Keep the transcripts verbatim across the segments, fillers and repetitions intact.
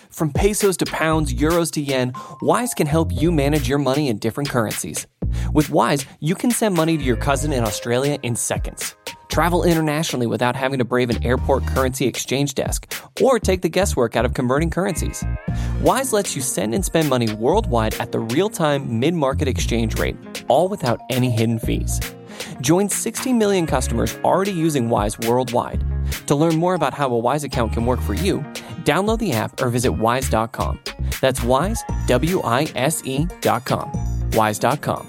From pesos to pounds, euros to yen, Wise can help you manage your money in different currencies. With Wise, you can send money to your cousin in Australia in seconds. Travel internationally without having to brave an airport currency exchange desk or take the guesswork out of converting currencies. Wise lets you send and spend money worldwide at the real-time mid-market exchange rate, all without any hidden fees. Join sixty million customers already using Wise worldwide. To learn more about how a Wise account can work for you, download the app or visit wise dot com. That's Wise, W I S E dot com. wise dot com.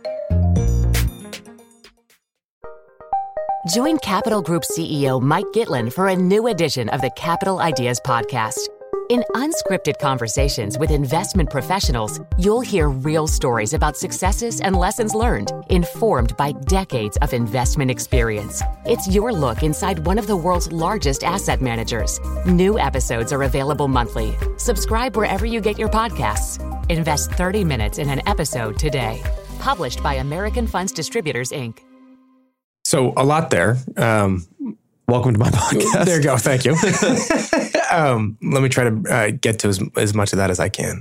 Join Capital Group C E O Mike Gitlin for a new edition of the Capital Ideas Podcast. In unscripted conversations with investment professionals, you'll hear real stories about successes and lessons learned, informed by decades of investment experience. It's your look inside one of the world's largest asset managers. New episodes are available monthly. Subscribe wherever you get your podcasts. Invest thirty minutes in an episode today. Published by American Funds Distributors, Incorporated. So a lot there. Um, Welcome to my podcast. There you go. Thank you. um, let me try to uh, get to as, as much of that as I can.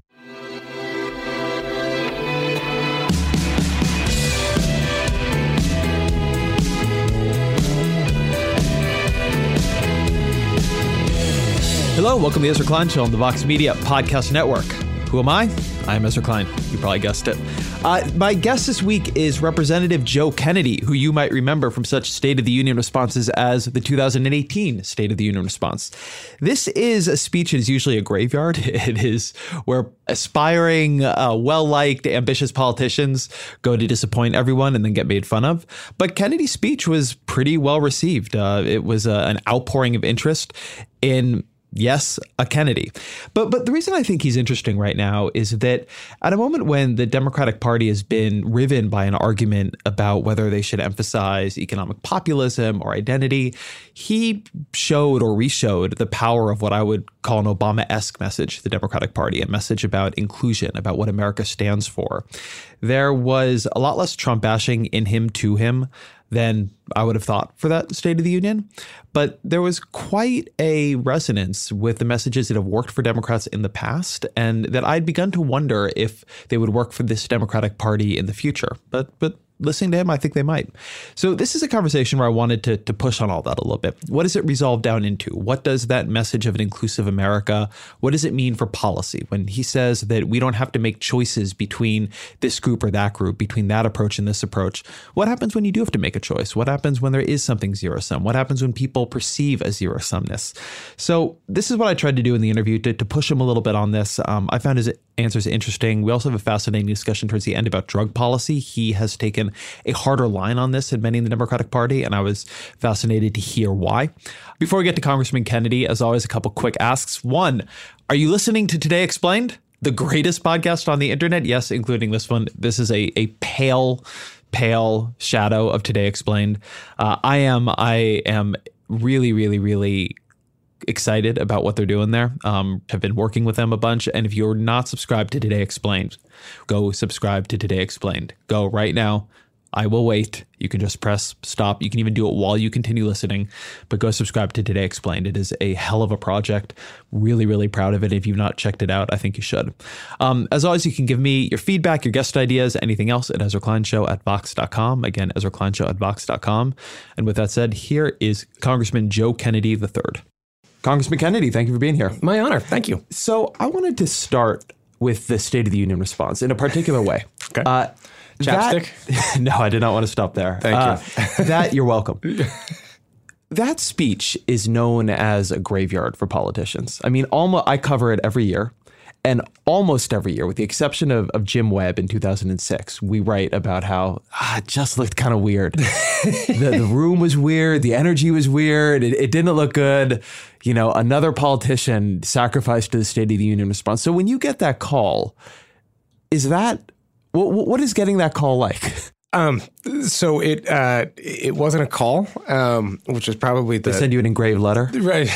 Hello, welcome to the Ezra Klein Show on the Vox Media Podcast Network. Who am I? I'm Ezra Klein. You probably guessed it. Uh, my guest this week is Representative Joe Kennedy, who you might remember from such State of the Union responses as the two thousand eighteen State of the Union response. This is a speech that is usually a graveyard. It is where aspiring, uh, well-liked, ambitious politicians go to disappoint everyone and then get made fun of. But Kennedy's speech was pretty well received. Uh, it was uh, an outpouring of interest in Yes, a Kennedy. But but the reason I think he's interesting right now is that at a moment when the Democratic Party has been riven by an argument about whether they should emphasize economic populism or identity, he showed or re-showed the power of what I would call an Obama-esque message to the Democratic Party, a message about inclusion, about what America stands for. There was a lot less Trump bashing in him to him than I would have thought for that State of the Union. But there was quite a resonance with the messages that have worked for Democrats in the past, and that I'd begun to wonder if they would work for this Democratic Party in the future. But but listening to him, I think they might. So this is a conversation where I wanted to, to push on all that a little bit. What does it resolve down into? What does that message of an inclusive America, what does it mean for policy? When he says that we don't have to make choices between this group or that group, between that approach and this approach, what happens when you do have to make a choice? What happens when there is something zero-sum? What happens when people perceive a zero-sumness? So this is what I tried to do in the interview to, to push him a little bit on this. Um, I found his answers interesting. We also have a fascinating discussion towards the end about drug policy. He has taken a harder line on this than many in the Democratic Party, and I was fascinated to hear why. Before we get to Congressman Kennedy, as always, a couple quick asks. One, are you listening to Today Explained, the greatest podcast on the internet? Yes, including this one. This is a, a pale, pale shadow of Today Explained. Uh, I am, I am really, really, really excited about what they're doing there. Um, have been working with them a bunch. And if you're not subscribed to Today Explained, go subscribe to Today Explained. Go right now. I will wait. You can just press stop. You can even do it while you continue listening, but go subscribe to Today Explained. It is a hell of a project. Really, really proud of it. If you've not checked it out, I think you should. Um, as always, you can give me your feedback, your guest ideas, anything else at Ezra Klein Show at Vox dot com. Again, Ezra Klein Show at Vox dot com. And with that said, here is Congressman Joe Kennedy the third. Congressman Kennedy, thank you for being here. My honor. Thank you. So I wanted to start with the State of the Union response in a particular way. Okay. Uh, Chapstick? That, no, I did not want to stop there. Thank uh, you. That, you're welcome. That speech is known as a graveyard for politicians. I mean, almost, I cover it every year. And almost every year, with the exception of, of Jim Webb in two thousand six, we write about how ah, it just looked kind of weird. the, the room was weird. The energy was weird. It, it didn't look good. You know, another politician sacrificed to the State of the Union response. So when you get that call, is that, what, what is getting that call like? Um, so it uh, it wasn't a call, um, which is probably the... They send you an engraved letter? Right.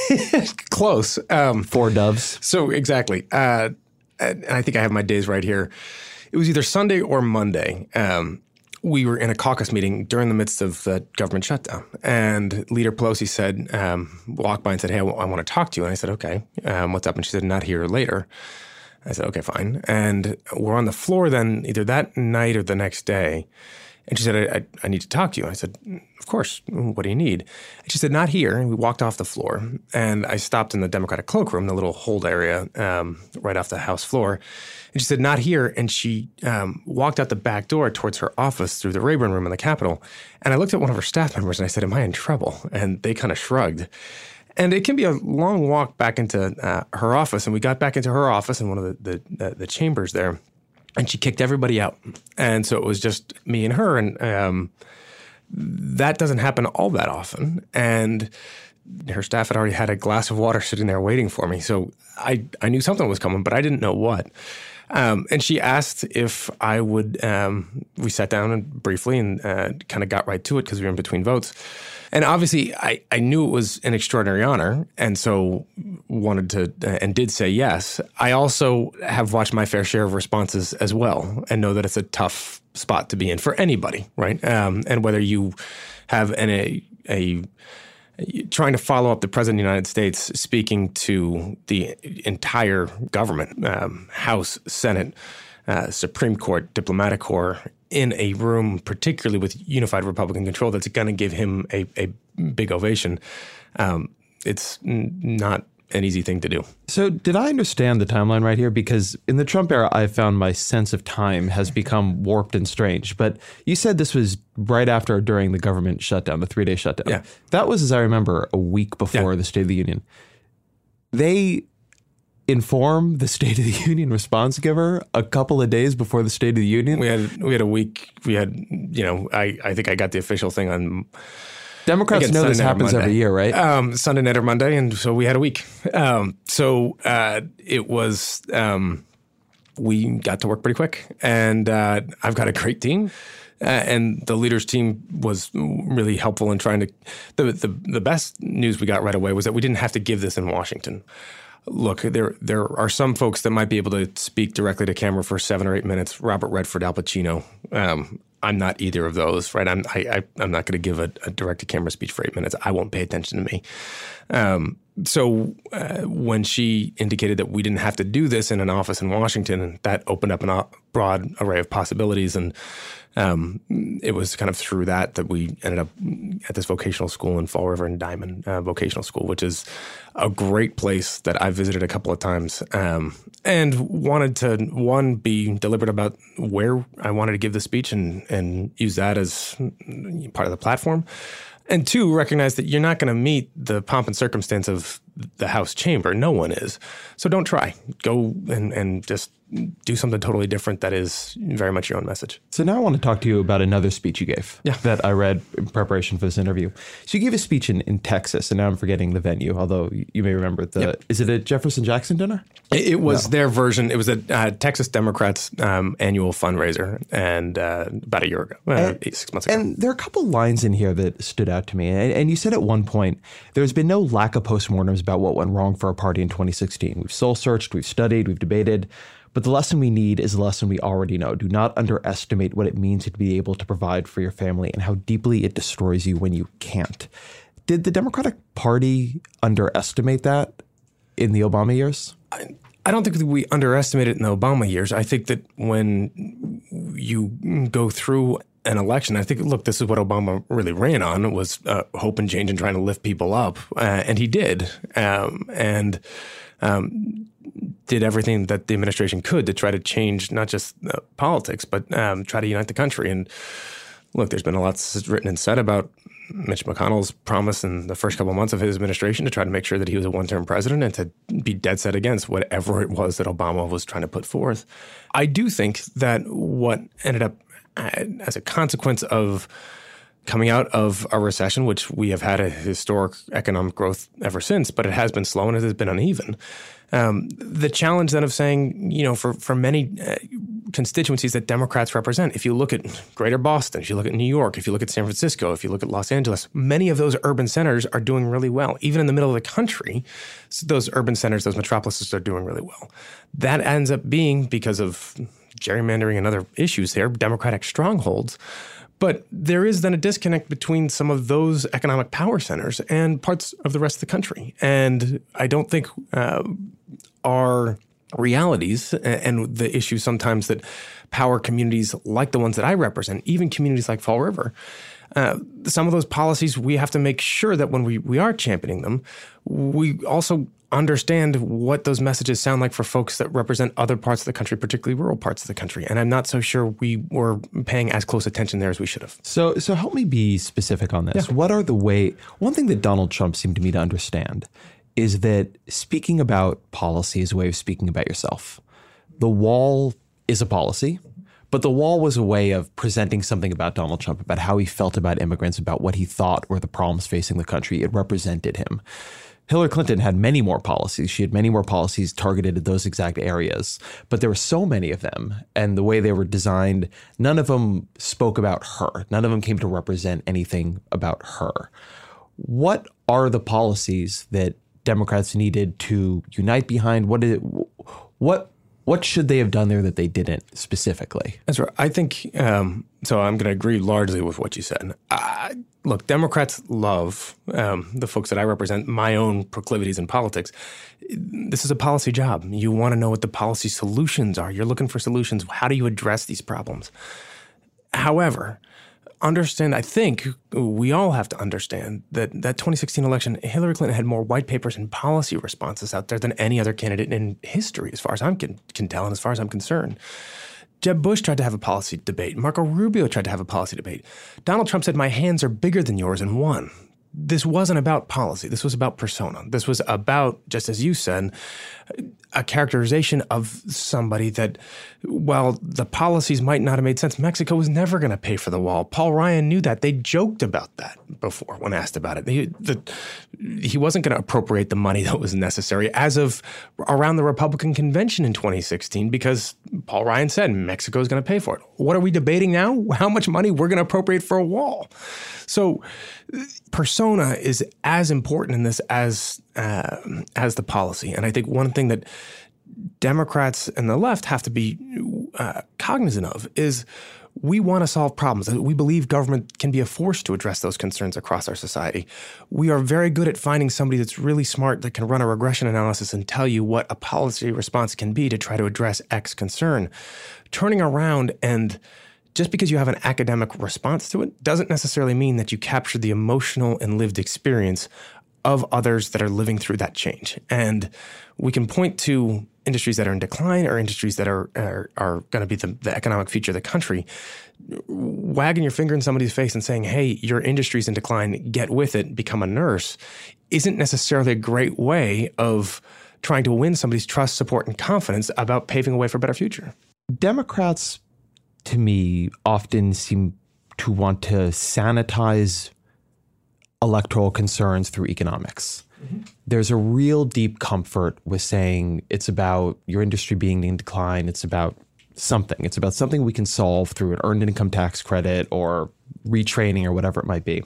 Close. Um, Four doves. So exactly. Uh, and I think I have my days right here. It was either Sunday or Monday um, we were in a caucus meeting during the midst of the government shutdown. And Leader Pelosi said, um, walked by and said, hey, I, w- I want to talk to you. And I said, okay, um, what's up? And she said, not here, later. I said, okay, fine. And we're on the floor then either that night or the next day. And she said, I, I, I need to talk to you. I said, of course. What do you need? And she said, not here. And we walked off the floor. And I stopped in the Democratic cloakroom, the little hold area um, right off the House floor. And she said, not here. And she um, walked out the back door towards her office through the Rayburn Room in the Capitol. And I looked at one of her staff members and I said, am I in trouble? And they kind of shrugged. And it can be a long walk back into uh, her office. And we got back into her office in one of the, the, the, the chambers there. And she kicked everybody out. And so it was just me and her. And um, that doesn't happen all that often. And her staff had already had a glass of water sitting there waiting for me. So I, I knew something was coming, but I didn't know what. Um, and she asked if I would, um, we sat down and briefly and uh, kind of got right to it because we were in between votes. And obviously, I, I knew it was an extraordinary honor, and so wanted to uh, and did say yes. I also have watched my fair share of responses as well and know that it's a tough spot to be in for anybody, right? Um, and whether you have an, a, a trying to follow up the President of the United States speaking to the entire government, um, House, Senate, uh, Supreme Court, diplomatic corps, in a room, particularly with unified Republican control, that's going to give him a, a big ovation. Um, it's n- not an easy thing to do. So did I understand the timeline right here? Because in the Trump era, I found my sense of time has become warped and strange. But you said this was right after or during the government shutdown, the three-day shutdown. Yeah. That was, as I remember, a week before yeah. the State of the Union. They inform the State of the Union response giver a couple of days before the State of the Union. We had we had a week. We had, you know, I, I think I got the official thing on. Democrats again, know Sunday this happens every year, right? Um, Sunday night or Monday, and so we had a week. Um, so uh, it was. Um, we got to work pretty quick, and uh, I've got a great team. Uh, and the leaders team was really helpful in trying to. The, the the best news we got right away was that we didn't have to give this in Washington. Look, there there are some folks that might be able to speak directly to camera for seven or eight minutes. Robert Redford, Al Pacino. Um, I'm not either of those, right? I'm I, I, I'm not going to give a, a direct-to-camera speech for eight minutes. I won't pay attention to me. Um, so uh, when she indicated that we didn't have to do this in an office in Washington, that opened up a broad array of possibilities. And um, it was kind of through that that we ended up at this vocational school in Fall River and Diamond uh, Vocational School, which is a great place that I visited a couple of times um, and wanted to, one, be deliberate about where I wanted to give the speech and, and use that as part of the platform. And two, recognize that you're not going to meet the pomp and circumstance of the House chamber. No one is. So don't try. Go and, and just do something totally different that is very much your own message. So now I want to talk to you about another speech you gave yeah. that I read in preparation for this interview. So you gave a speech in, in Texas, and now I'm forgetting the venue, although you may remember the, yep. Is it a Jefferson Jackson dinner? It, it was no. their version. It was a uh, Texas Democrats um, annual fundraiser, and uh, about a year ago, uh, and, eight, six months ago. And there are a couple lines in here that stood out to me. And, and you said at one point, there's been no lack of postmortems about what went wrong for our party in twenty sixteen. We've soul searched, we've studied, we've debated. But the lesson we need is a lesson we already know. Do not underestimate what it means to be able to provide for your family and how deeply it destroys you when you can't. Did the Democratic Party underestimate that in the Obama years? I, I don't think that we underestimated it in the Obama years. I think that when you go through an election, I think, look, this is what Obama really ran on, was uh, hope and change and trying to lift people up. Uh, and he did. Um, and um, did everything that the administration could to try to change not just uh, politics, but um, try to unite the country. And look, there's been a lot written and said about Mitch McConnell's promise in the first couple of months of his administration to try to make sure that he was a one-term president and to be dead set against whatever it was that Obama was trying to put forth. I do think that what ended up as a consequence of coming out of a recession, which we have had a historic economic growth ever since, but it has been slow and it has been uneven. Um, the challenge then of saying, you know, for, for many uh, constituencies that Democrats represent, if you look at Greater Boston, if you look at New York, if you look at San Francisco, if you look at Los Angeles, many of those urban centers are doing really well. Even in the middle of the country, those urban centers, those metropolises are doing really well. That ends up being because of gerrymandering and other issues there, Democratic strongholds. But there is then a disconnect between some of those economic power centers and parts of the rest of the country. And I don't think uh, our realities and the issues sometimes that power communities like the ones that I represent, even communities like Fall River, uh, some of those policies, we have to make sure that when we, we are championing them, we also understand what those messages sound like for folks that represent other parts of the country, particularly rural parts of the country. And I'm not so sure we were paying as close attention there as we should have. So so help me be specific on this. Yeah. What are the way, one thing that Donald Trump seemed to me to understand is that speaking about policy is a way of speaking about yourself. The wall is a policy, but the wall was a way of presenting something about Donald Trump, about how he felt about immigrants, about what he thought were the problems facing the country. It represented him. Hillary Clinton had many more policies. She had many more policies targeted at those exact areas, but there were so many of them. And the way they were designed, none of them spoke about her. None of them came to represent anything about her. What are the policies that Democrats needed to unite behind? What did, what what should they have done there that they didn't specifically? That's right. I think, um, so I'm going to agree largely with what you said. Uh, look, Democrats love um, the folks that I represent, my own proclivities in politics. This is a policy job. You want to know what the policy solutions are. You're looking for solutions. How do you address these problems? However, understand, I think we all have to understand that that twenty sixteen election, Hillary Clinton had more white papers and policy responses out there than any other candidate in history, as far as I can, can tell and as far as I'm concerned. Jeb Bush tried to have a policy debate. Marco Rubio tried to have a policy debate. Donald Trump said, my hands are bigger than yours, and won. This wasn't about policy. This was about persona. This was about, just as you said, a characterization of somebody that, while the policies might not have made sense, Mexico was never going to pay for the wall. Paul Ryan knew that. They joked about that before when asked about it. He, the, he wasn't going to appropriate the money that was necessary as of around the Republican convention in twenty sixteen, because Paul Ryan said Mexico is going to pay for it. What are we debating now? How much money we're going to appropriate for a wall? So persona is as important in this as uh, as the policy. And I think one thing that Democrats and the left have to be uh, cognizant of is we want to solve problems. We believe government can be a force to address those concerns across our society. We are very good at finding somebody that's really smart that can run a regression analysis and tell you what a policy response can be to try to address X concern. Turning around and just because you have an academic response to it doesn't necessarily mean that you capture the emotional and lived experience of others that are living through that change. And we can point to industries that are in decline or industries that are are, are going to be the, the economic future of the country. Wagging your finger in somebody's face and saying, hey, your industry's in decline, get with it, become a nurse, isn't necessarily a great way of trying to win somebody's trust, support, and confidence about paving a way for a better future. Democrats, to me, often seem to want to sanitize electoral concerns through economics. Mm-hmm. There's a real deep comfort with saying it's about your industry being in decline. It's about something. It's about something we can solve through an earned income tax credit or retraining or whatever it might be.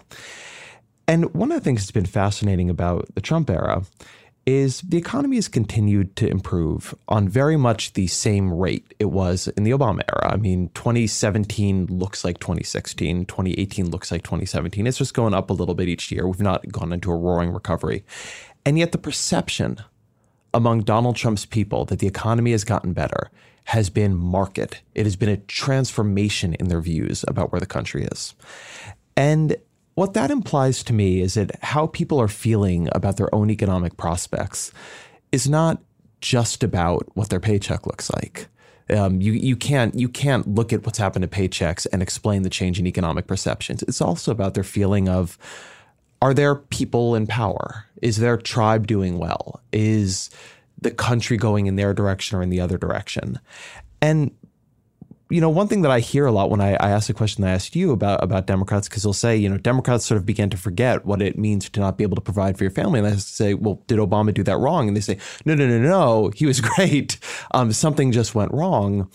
And one of the things that's been fascinating about the Trump era is the economy has continued to improve on very much the same rate it was in the Obama era. I mean, twenty seventeen looks like twenty sixteen, twenty eighteen looks like twenty seventeen. It's just going up a little bit each year. We've not gone into a roaring recovery. And yet the perception among Donald Trump's people that the economy has gotten better has been marked. It has been a transformation in their views about where the country is. And what that implies to me is that how people are feeling about their own economic prospects is not just about what their paycheck looks like. Um, you you can't you can't look at what's happened to paychecks and explain the change in economic perceptions. It's also about their feeling of, are there people in power? Is their tribe doing well? Is the country going in their direction or in the other direction? And you know, one thing that I hear a lot when I, I ask the question that I asked you about, about Democrats, because they'll say, you know, Democrats sort of began to forget what it means to not be able to provide for your family. And I say, well, did Obama do that wrong? And they say, no, no, no, no, he was great. Um, something just went wrong.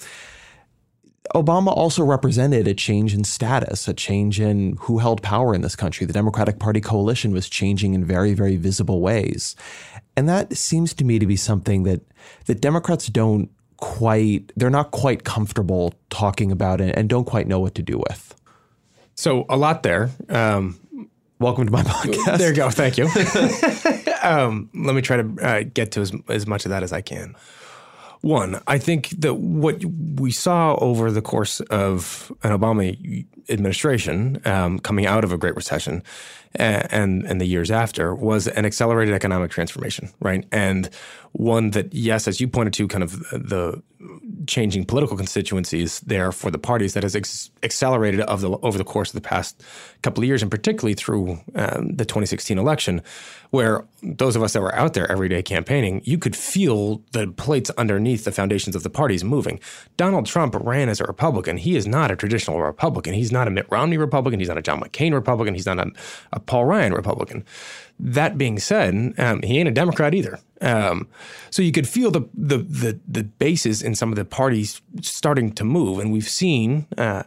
Obama also represented a change in status, a change in who held power in this country. The Democratic Party coalition was changing in very, very visible ways. And that seems to me to be something that, that Democrats don't quite they're not quite comfortable talking about it and don't quite know what to do with? So a lot there. Um, Welcome to my podcast. There you go. Thank you. um, let me try to uh, get to as, as much of that as I can. One, I think that what we saw over the course of an Obama administration um, coming out of a Great Recession and, and the years after was an accelerated economic transformation, right? And one that, yes, as you pointed to, kind of the changing political constituencies there for the parties that has ex- accelerated of the, over the course of the past couple of years, and particularly through um, the twenty sixteen election, where those of us that were out there every day campaigning, you could feel the plates underneath the foundations of the parties moving. Donald Trump ran as a Republican. He is not a traditional Republican. He's not a Mitt Romney Republican. He's not a John McCain Republican. He's not a, a Paul Ryan Republican. That being said, um, he ain't a Democrat either. Um, so you could feel the, the the the bases in some of the parties starting to move, and we've seen. Uh,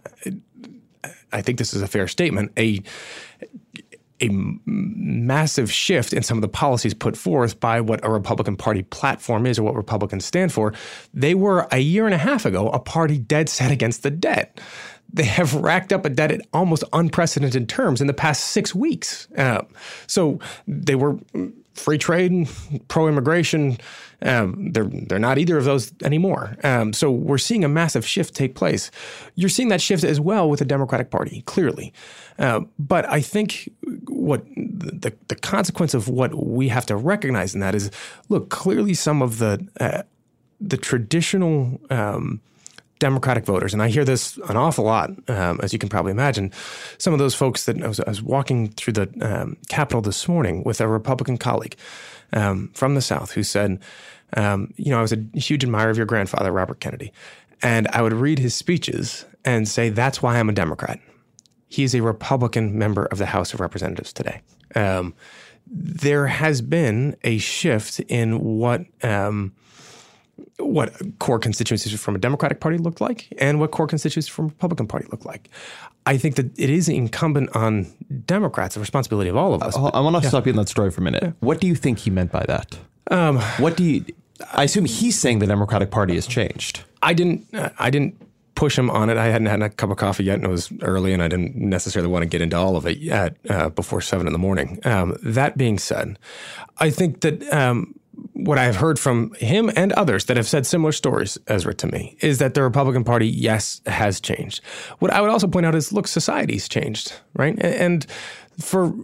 I think this is a fair statement. A a massive shift in some of the policies put forth by what a Republican Party platform is or what Republicans stand for. They were a year and a half ago a party dead set against the debt. They have racked up a debt at almost unprecedented terms in the past six weeks. Uh, so they were free trade, pro-immigration. Um, they're they're not either of those anymore. Um, so we're seeing a massive shift take place. You're seeing that shift as well with the Democratic Party, clearly. Uh, but I think what the the consequence of what we have to recognize in that is, look, clearly some of the uh, the traditional um, Democratic voters, and I hear this an awful lot, um, as you can probably imagine. Some of those folks that I was, I was walking through the um, Capitol this morning with a Republican colleague um, from the South who said, um, you know, I was a huge admirer of your grandfather, Robert Kennedy, and I would read his speeches and say, that's why I'm a Democrat. He's a Republican member of the House of Representatives today. Um, there has been a shift in what um, what core constituencies from a Democratic Party looked like and what core constituencies from a Republican Party look like. I think that it is incumbent on Democrats, the responsibility of all of us. I want to yeah. stop you in that story for a minute. Yeah. What do you think he meant by that? Um, what do you? I assume he's saying the Democratic Party has changed. I didn't. Uh, I didn't push him on it. I hadn't had a cup of coffee yet, and it was early, and I didn't necessarily want to get into all of it yet uh, before seven in the morning. Um, that being said, I think that. Um, What I've heard from him and others that have said similar stories, Ezra, to me, is that the Republican Party, yes, has changed. What I would also point out is, look, society's changed, right? And for,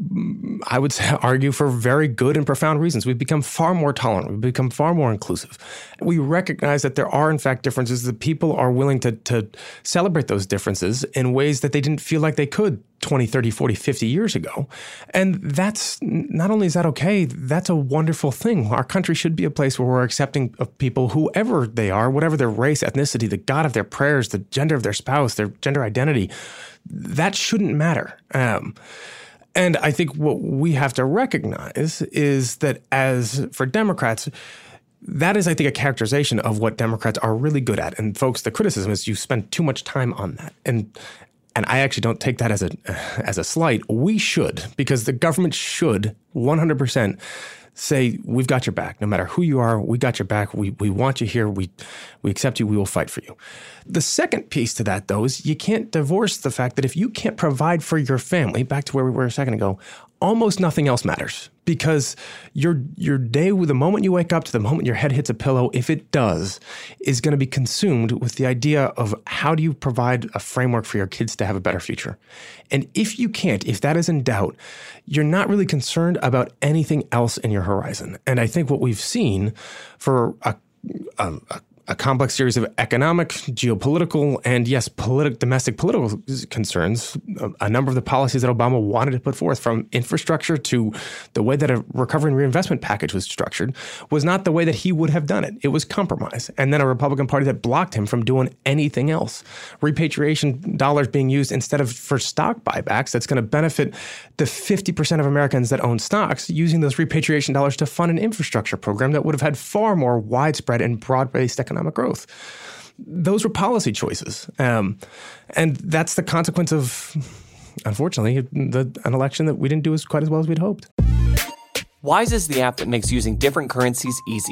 I would say, argue for very good and profound reasons. We've become far more tolerant. We've become far more inclusive. We recognize that there are, in fact, differences, that people are willing to, to celebrate those differences in ways that they didn't feel like they could twenty, thirty, forty, fifty years ago. And that's, not only is that okay, that's a wonderful thing. Our country should be a place where we're accepting of people, whoever they are, whatever their race, ethnicity, the God of their prayers, the gender of their spouse, their gender identity. That shouldn't matter. Um, and I think what we have to recognize is that as for Democrats, that is, I think, a characterization of what Democrats are really good at. And folks, the criticism is you spend too much time on that. And And I actually don't take that as a as a slight. We should, because the government should one hundred percent say, we've got your back. No matter who you are, we got your back. We we want you here. We we accept you. We will fight for you. The second piece to that, though, is you can't divorce the fact that if you can't provide for your family, back to where we were a second ago, almost nothing else matters. Because your your day, the moment you wake up to the moment your head hits a pillow, if it does, is going to be consumed with the idea of how do you provide a framework for your kids to have a better future. And if you can't, if that is in doubt, you're not really concerned about anything else in your horizon. And I think what we've seen for a, a, a a complex series of economic, geopolitical, and yes, politi- domestic political concerns, a, a number of the policies that Obama wanted to put forth, from infrastructure to the way that a recovery and reinvestment package was structured, was not the way that he would have done it. It was compromise. And then a Republican Party that blocked him from doing anything else. Repatriation dollars being used instead of for stock buybacks that's going to benefit the fifty percent of Americans that own stocks, using those repatriation dollars to fund an infrastructure program that would have had far more widespread and broad-based economic economic growth. Those were policy choices. Um, and that's the consequence of, unfortunately, the, an election that we didn't do as quite as well as we'd hoped. Wise is the app that makes using different currencies easy.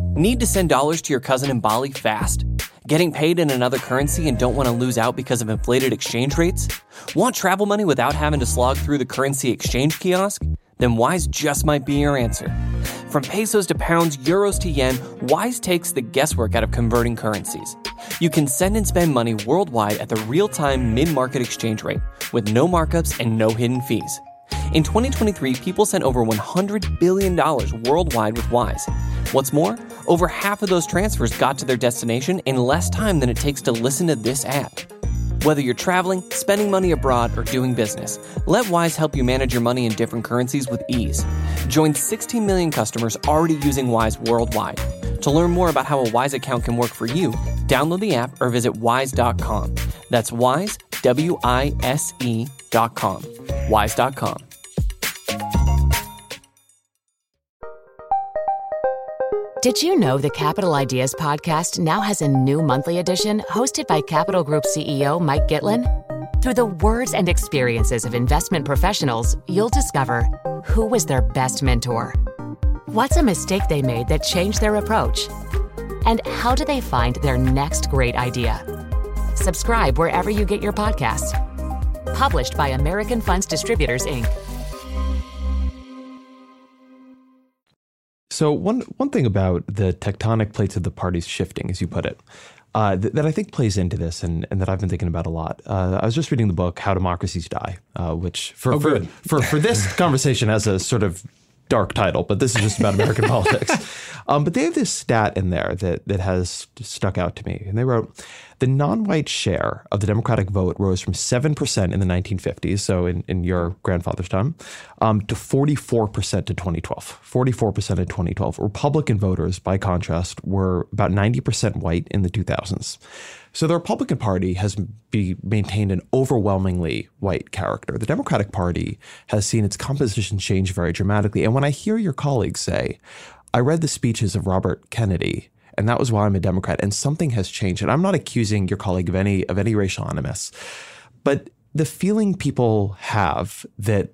Need to send dollars to your cousin in Bali fast? Getting paid in another currency and don't want to lose out because of inflated exchange rates? Want travel money without having to slog through the currency exchange kiosk? Then Wise just might be your answer. From pesos to pounds, euros to yen, Wise takes the guesswork out of converting currencies. You can send and spend money worldwide at the real-time mid-market exchange rate with no markups and no hidden fees. In twenty twenty-three, people sent over one hundred billion dollars worldwide with Wise. What's more, over half of those transfers got to their destination in less time than it takes to listen to this ad. Whether you're traveling, spending money abroad, or doing business, let Wise help you manage your money in different currencies with ease. Join sixteen million customers already using Wise worldwide. To learn more about how a Wise account can work for you, download the app or visit wise dot com. That's Wise, W I S E dot com. wise dot com. Did you know the Capital Ideas podcast now has a new monthly edition hosted by Capital Group C E O Mike Gitlin? Through the words and experiences of investment professionals, you'll discover who was their best mentor, what's a mistake they made that changed their approach, and how do they find their next great idea. Subscribe wherever you get your podcasts. Published by American Funds Distributors, Incorporated. So one one thing about the tectonic plates of the parties shifting, as you put it, uh, th- that I think plays into this and, and that I've been thinking about a lot. Uh, I was just reading the book, How Democracies Die, uh, which for, oh, for, good. for, for this conversation has a sort of dark title, but this is just about American politics. Um, but they have this stat in there that, that has stuck out to me. And they wrote, the non-white share of the Democratic vote rose from seven percent in the nineteen fifties, so in, in your grandfather's time, um, to forty-four percent in twenty twelve. forty-four percent in twenty twelve. Republican voters, by contrast, were about ninety percent white in the two thousands. So the Republican Party has be maintained an overwhelmingly white character. The Democratic Party has seen its composition change very dramatically. And when I hear your colleagues say, I read the speeches of Robert Kennedy, and that was why I'm a Democrat, and something has changed. And I'm not accusing your colleague of any of any racial animus, but the feeling people have that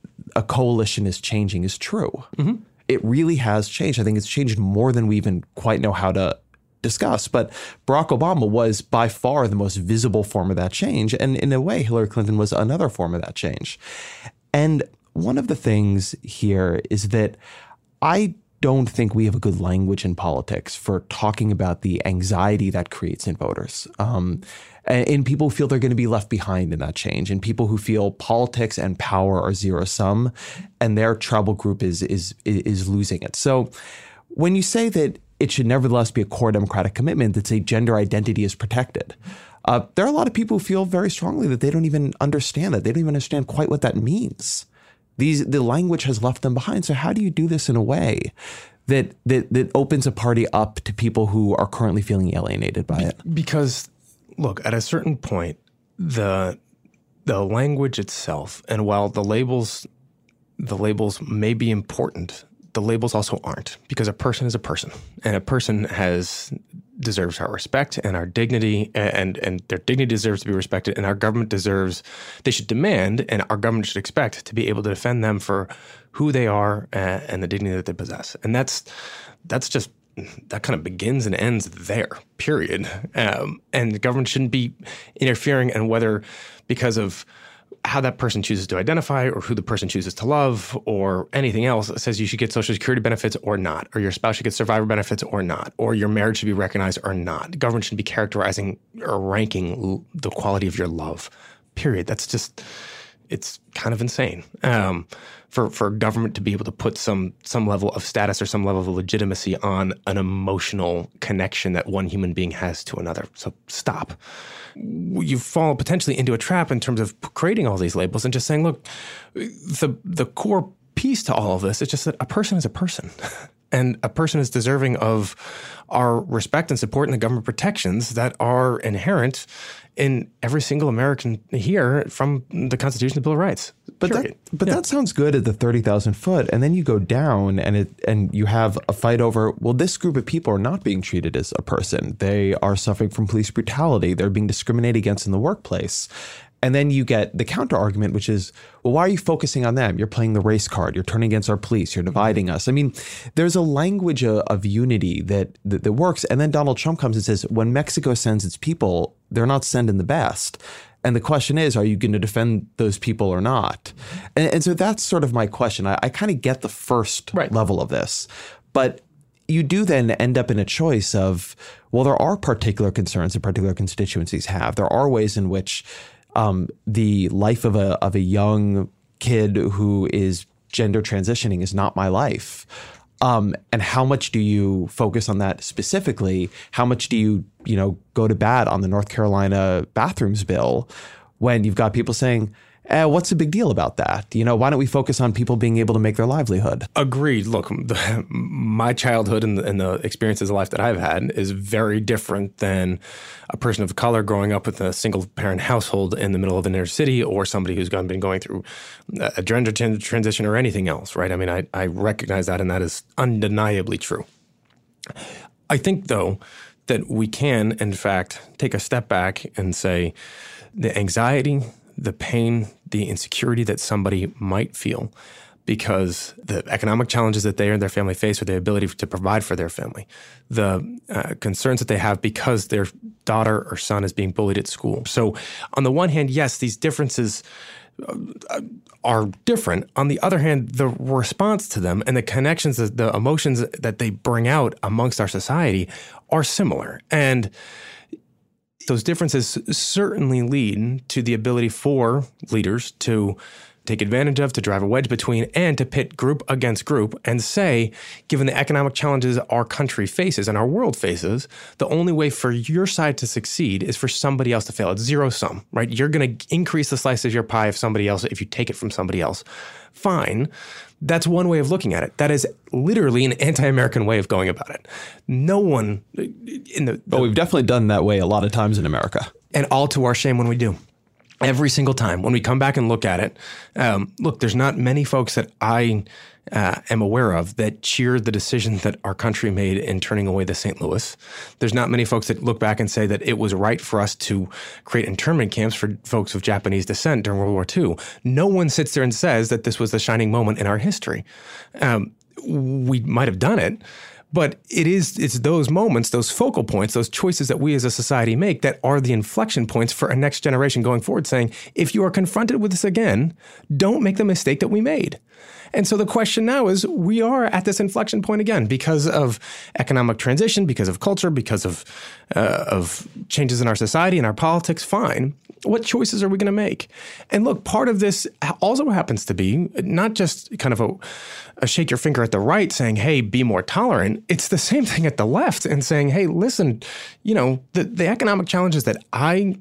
a coalition is changing is true. Mm-hmm. It really has changed. I think it's changed more than we even quite know how to discuss. But Barack Obama was by far the most visible form of that change. And in a way, Hillary Clinton was another form of that change. And one of the things here is that I don't think we have a good language in politics for talking about the anxiety that creates in voters. Um, and, and people feel they're going to be left behind in that change, and people who feel politics and power are zero sum, and their tribal group is is is losing it. So when you say that it should nevertheless be a core democratic commitment that say gender identity is protected, uh, there are a lot of people who feel very strongly that they don't even understand that. They don't even understand quite what that means. These, the language has left them behind. So how do you do this in a way that, that that opens a party up to people who are currently feeling alienated by it? Because, look, at a certain point, the the language itself, and while the labels the labels may be important, the labels also aren't, because a person is a person, and a person has deserves our respect and our dignity, and and their dignity deserves to be respected, and our government deserves, they should demand, and our government should expect to be able to defend them for who they are and, and the dignity that they possess. And that's that's just, that kind of begins and ends there, period. Um, and the government shouldn't be interfering, and whether because of how that person chooses to identify or who the person chooses to love or anything else that says you should get Social Security benefits or not, or your spouse should get survivor benefits or not, or your marriage should be recognized or not. The government shouldn't be characterizing or ranking the quality of your love, period. That's just, it's kind of insane um, for, for government to be able to put some some level of status or some level of legitimacy on an emotional connection that one human being has to another. So stop. You fall potentially into a trap in terms of creating all these labels and just saying, look, the the core piece to all of this is just that a person is a person. And a person is deserving of our respect and support and the government protections that are inherent in every single American here from the Constitution and Bill of Rights. But that, but yeah. that sounds good at the thirty thousand foot. And then you go down and it and you have a fight over, well, this group of people are not being treated as a person. They are suffering from police brutality. They're being discriminated against in the workplace. And then you get the counter argument, which is, well, why are you focusing on them? You're playing the race card. You're turning against our police. You're dividing us. I mean, there's a language of, of unity that, that that works. And then Donald Trump comes and says, when Mexico sends its people, they're not sending the best. And the question is, are you going to defend those people or not? And, and so that's sort of my question. I, I kind of get the first right. level of this. But you do then end up in a choice of, well, there are particular concerns that particular constituencies have. There are ways in which um, the life of a of a young kid who is gender transitioning is not my life. Um, and how much do you focus on that specifically? How much do you, you know, go to bat on the North Carolina bathrooms bill when you've got people saying, eh, what's the big deal about that? You know, why don't we focus on people being able to make their livelihood? Agreed. Look, the, my childhood and the, and the experiences of life that I've had is very different than a person of color growing up with a single parent household in the middle of an inner city, or somebody who's gone, been going through a gender transition or anything else, right? I mean, I, I recognize that, and that is undeniably true. I think, though, that we can, in fact, take a step back and say the anxiety, the pain, the insecurity that somebody might feel because the economic challenges that they and their family face, or the ability to provide for their family, the uh, concerns that they have because their daughter or son is being bullied at school. So on the one hand, yes, these differences uh, are different. On the other hand, the response to them and the connections, the emotions that they bring out amongst our society are similar. And those differences certainly lead to the ability for leaders to take advantage of, to drive a wedge between, and to pit group against group and say, given the economic challenges our country faces and our world faces, the only way for your side to succeed is for somebody else to fail. It's zero sum, right? You're going to increase the slice of your pie of somebody else if you take it from somebody else. Fine. That's one way of looking at it. That is literally an anti-American way of going about it. No one in the... the but we've definitely done that way a lot of times in America. And all to our shame when we do. Every single time when we come back and look at it, um, look, there's not many folks that I uh, am aware of that cheer the decision that our country made in turning away the Saint Louis. There's not many folks that look back and say that it was right for us to create internment camps for folks of Japanese descent during World War Two. No one sits there and says that this was the shining moment in our history. Um, we might have done it. But it is, it's those moments, those focal points, those choices that we as a society make that are the inflection points for a next generation going forward, saying, if you are confronted with this again, don't make the mistake that we made. And so the question now is, we are at this inflection point again because of economic transition, because of culture, because of uh, of changes in our society and our politics. Fine. What choices are we going to make? And look, part of this also happens to be not just kind of a, a shake your finger at the right saying, hey, be more tolerant. It's the same thing at the left and saying, hey, listen, you know, the, the economic challenges that I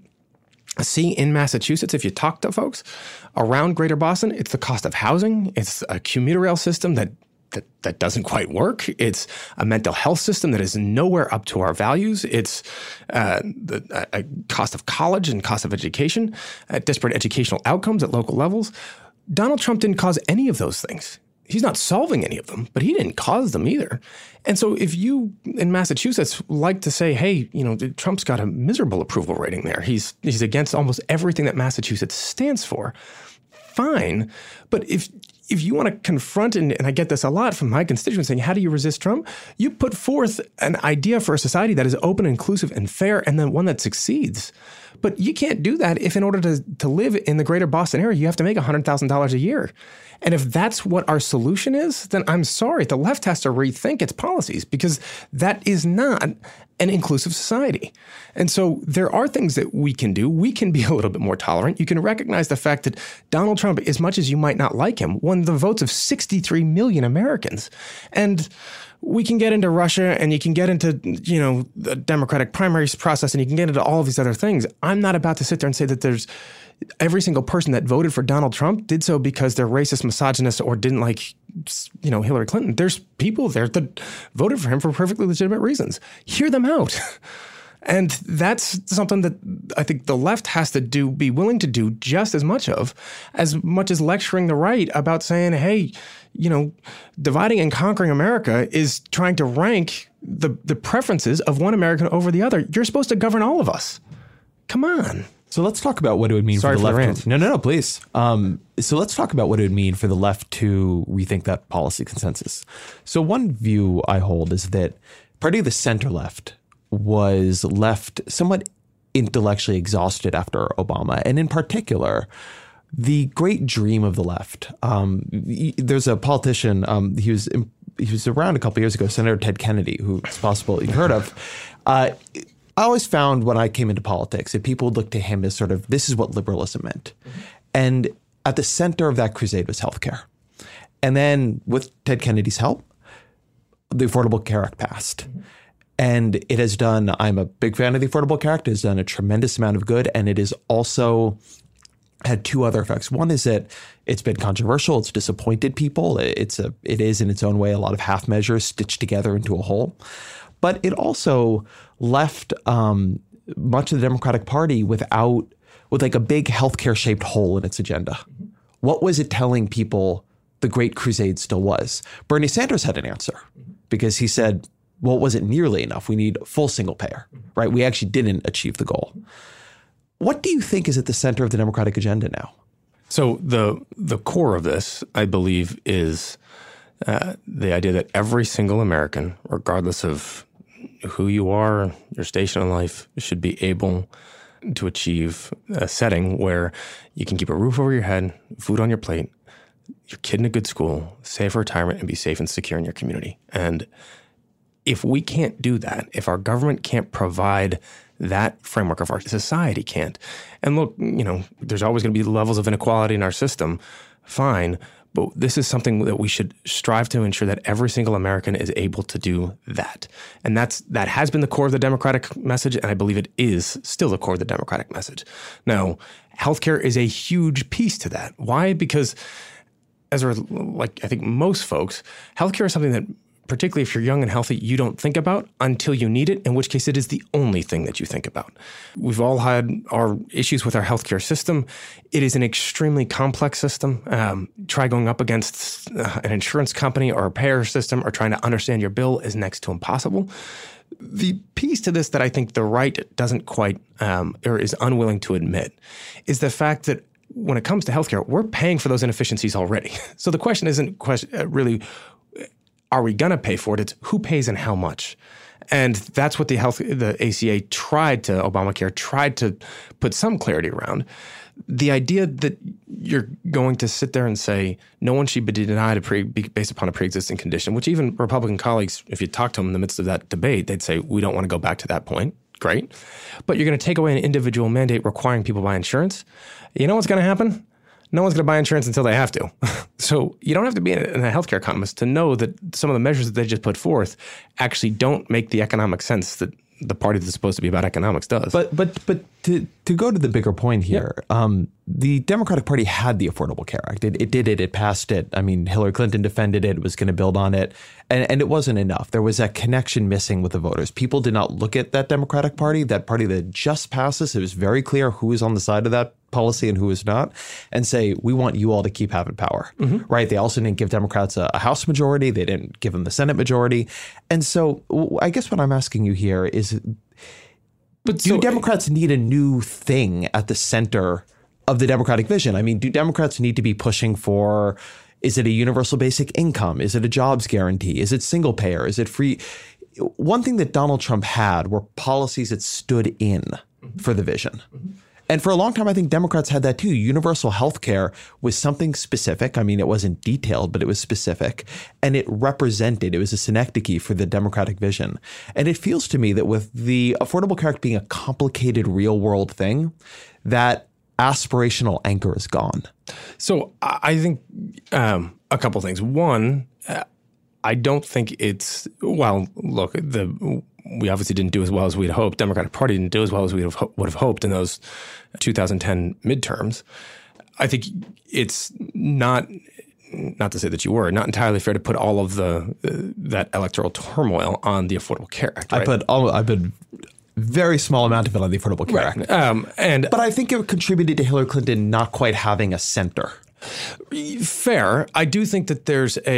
see in Massachusetts, if you talk to folks around Greater Boston, it's the cost of housing. It's a commuter rail system that That, that doesn't quite work. It's a mental health system that is nowhere up to our values. It's uh, the uh, cost of college and cost of education, uh, disparate educational outcomes at local levels. Donald Trump didn't cause any of those things. He's not solving any of them, but he didn't cause them either. And so if you in Massachusetts like to say, hey, you know, Trump's got a miserable approval rating there. He's he's against almost everything that Massachusetts stands for. Fine. But if If you want to confront, and, and I get this a lot from my constituents saying, how do you resist Trump? You put forth an idea for a society that is open, inclusive, and fair, and then one that succeeds. But you can't do that if in order to, to live in the greater Boston area, you have to make one hundred thousand dollars a year. And if that's what our solution is, then I'm sorry, the left has to rethink its policies because that is not an inclusive society. And so there are things that we can do. We can be a little bit more tolerant. You can recognize the fact that Donald Trump, as much as you might not like him, won the votes of sixty-three million Americans. And we can get into Russia and you can get into, you know, the Democratic primaries process and you can get into all of these other things. I'm not about to sit there and say that there's every single person that voted for Donald Trump did so because they're racist, misogynist, or didn't like, you know, Hillary Clinton. There's people there that voted for him for perfectly legitimate reasons. Hear them out. And that's something that I think the left has to do, be willing to do just as much of, as much as lecturing the right about saying, hey, you know, dividing and conquering America is trying to rank the, the preferences of one American over the other. You're supposed to govern all of us. Come on. So let's talk about what it would mean Sorry for the for the left. rant. No, no, no, please. Um, so let's talk about what it would mean for the left to rethink that policy consensus. So one view I hold is that particularly the center left was left somewhat intellectually exhausted after Obama. And in particular, the great dream of the left. Um, there's a politician, um, he was he was around a couple of years ago, Senator Ted Kennedy, who it's possible you've heard of. Uh, I always found when I came into politics that people would look to him as sort of, this is what liberalism meant. Mm-hmm. And at the center of that crusade was healthcare. And then with Ted Kennedy's help, the Affordable Care Act passed. Mm-hmm. And it has done, I'm a big fan of the Affordable Care Act, it has done a tremendous amount of good. And it has also had two other effects. One is that it's been controversial. It's disappointed people. It's a, it is in its own way a lot of half measures stitched together into a whole. But it also left um, much of the Democratic Party without, with like a big healthcare shaped hole in its agenda. Mm-hmm. What was it telling people the great crusade still was? Bernie Sanders had an answer mm-hmm. because he said, well, it wasn't nearly enough. We need full single payer, mm-hmm. right? We actually didn't achieve the goal. Mm-hmm. What do you think is at the center of the Democratic agenda now? So the the core of this, I believe, is uh, the idea that every single American, regardless of who you are, your station in life, should be able to achieve a setting where you can keep a roof over your head, food on your plate, your kid in a good school, save for retirement, and be safe and secure in your community. And if we can't do that, if our government can't provide that framework, of our society can't. And look, you know, there's always going to be levels of inequality in our system. Fine. But this is something that we should strive to ensure that every single American is able to do that. And that's that has been the core of the Democratic message, and I believe it is still the core of the Democratic message. Now, healthcare is a huge piece to that. Why? Because as are like I think most folks, healthcare is something that, particularly if you're young and healthy, you don't think about until you need it, in which case it is the only thing that you think about. We've all had our issues with our healthcare system. It is an extremely complex system. Um, try going up against uh, an insurance company or a payer system or trying to understand your bill is next to impossible. The piece to this that I think the right doesn't quite um, or is unwilling to admit is the fact that when it comes to healthcare, we're paying for those inefficiencies already. So the question isn't question, uh, really, are we going to pay for it? It's who pays and how much. And that's what the health, the A C A tried to, Obamacare tried to put some clarity around. The idea that you're going to sit there and say no one should be denied a pre, based upon a pre-existing condition, which even Republican colleagues, if you talk to them in the midst of that debate, they'd say, we don't want to go back to that point. Great. But you're going to take away an individual mandate requiring people to buy insurance. You know what's going to happen? No one's going to buy insurance until they have to. So you don't have to be a healthcare economist to know that some of the measures that they just put forth actually don't make the economic sense that the party that's supposed to be about economics does. But but but to to go to the bigger point here, yeah. um, the Democratic Party had the Affordable Care Act. It, it did it. It passed it. I mean, Hillary Clinton defended it. It was going to build on it. And, and it wasn't enough. There was that connection missing with the voters. People did not look at that Democratic Party, that party that just passed this. It was very clear who was on the side of that policy and who is not, and say, we want you all to keep having power, mm-hmm. right? They also didn't give Democrats a, a House majority. They didn't give them the Senate majority. And so I guess what I'm asking you here is, but do so, Democrats need a new thing at the center of the Democratic vision? I mean, do Democrats need to be pushing for, is it a universal basic income? Is it a jobs guarantee? Is it single payer? Is it free? One thing that Donald Trump had were policies that stood in mm-hmm. for the vision. Mm-hmm. And for a long time, I think Democrats had that too. Universal health care was something specific. I mean, it wasn't detailed, but it was specific. And it represented, it was a synecdoche for the Democratic vision. And it feels to me that with the Affordable Care Act being a complicated real world thing, that aspirational anchor is gone. So I think um, a couple things. One, uh, I don't think it's, well, look, the we obviously didn't do as well as we'd hoped. Democratic Party didn't do as well as we would have hoped in those two thousand ten midterms. I think it's not, not to say that you were, not entirely fair to put all of the uh, that electoral turmoil on the Affordable Care Act. Right? I put all, I put very small amount of it on the Affordable Care right. Act. Um, and but I think it contributed to Hillary Clinton not quite having a center. Fair. I do think that there's a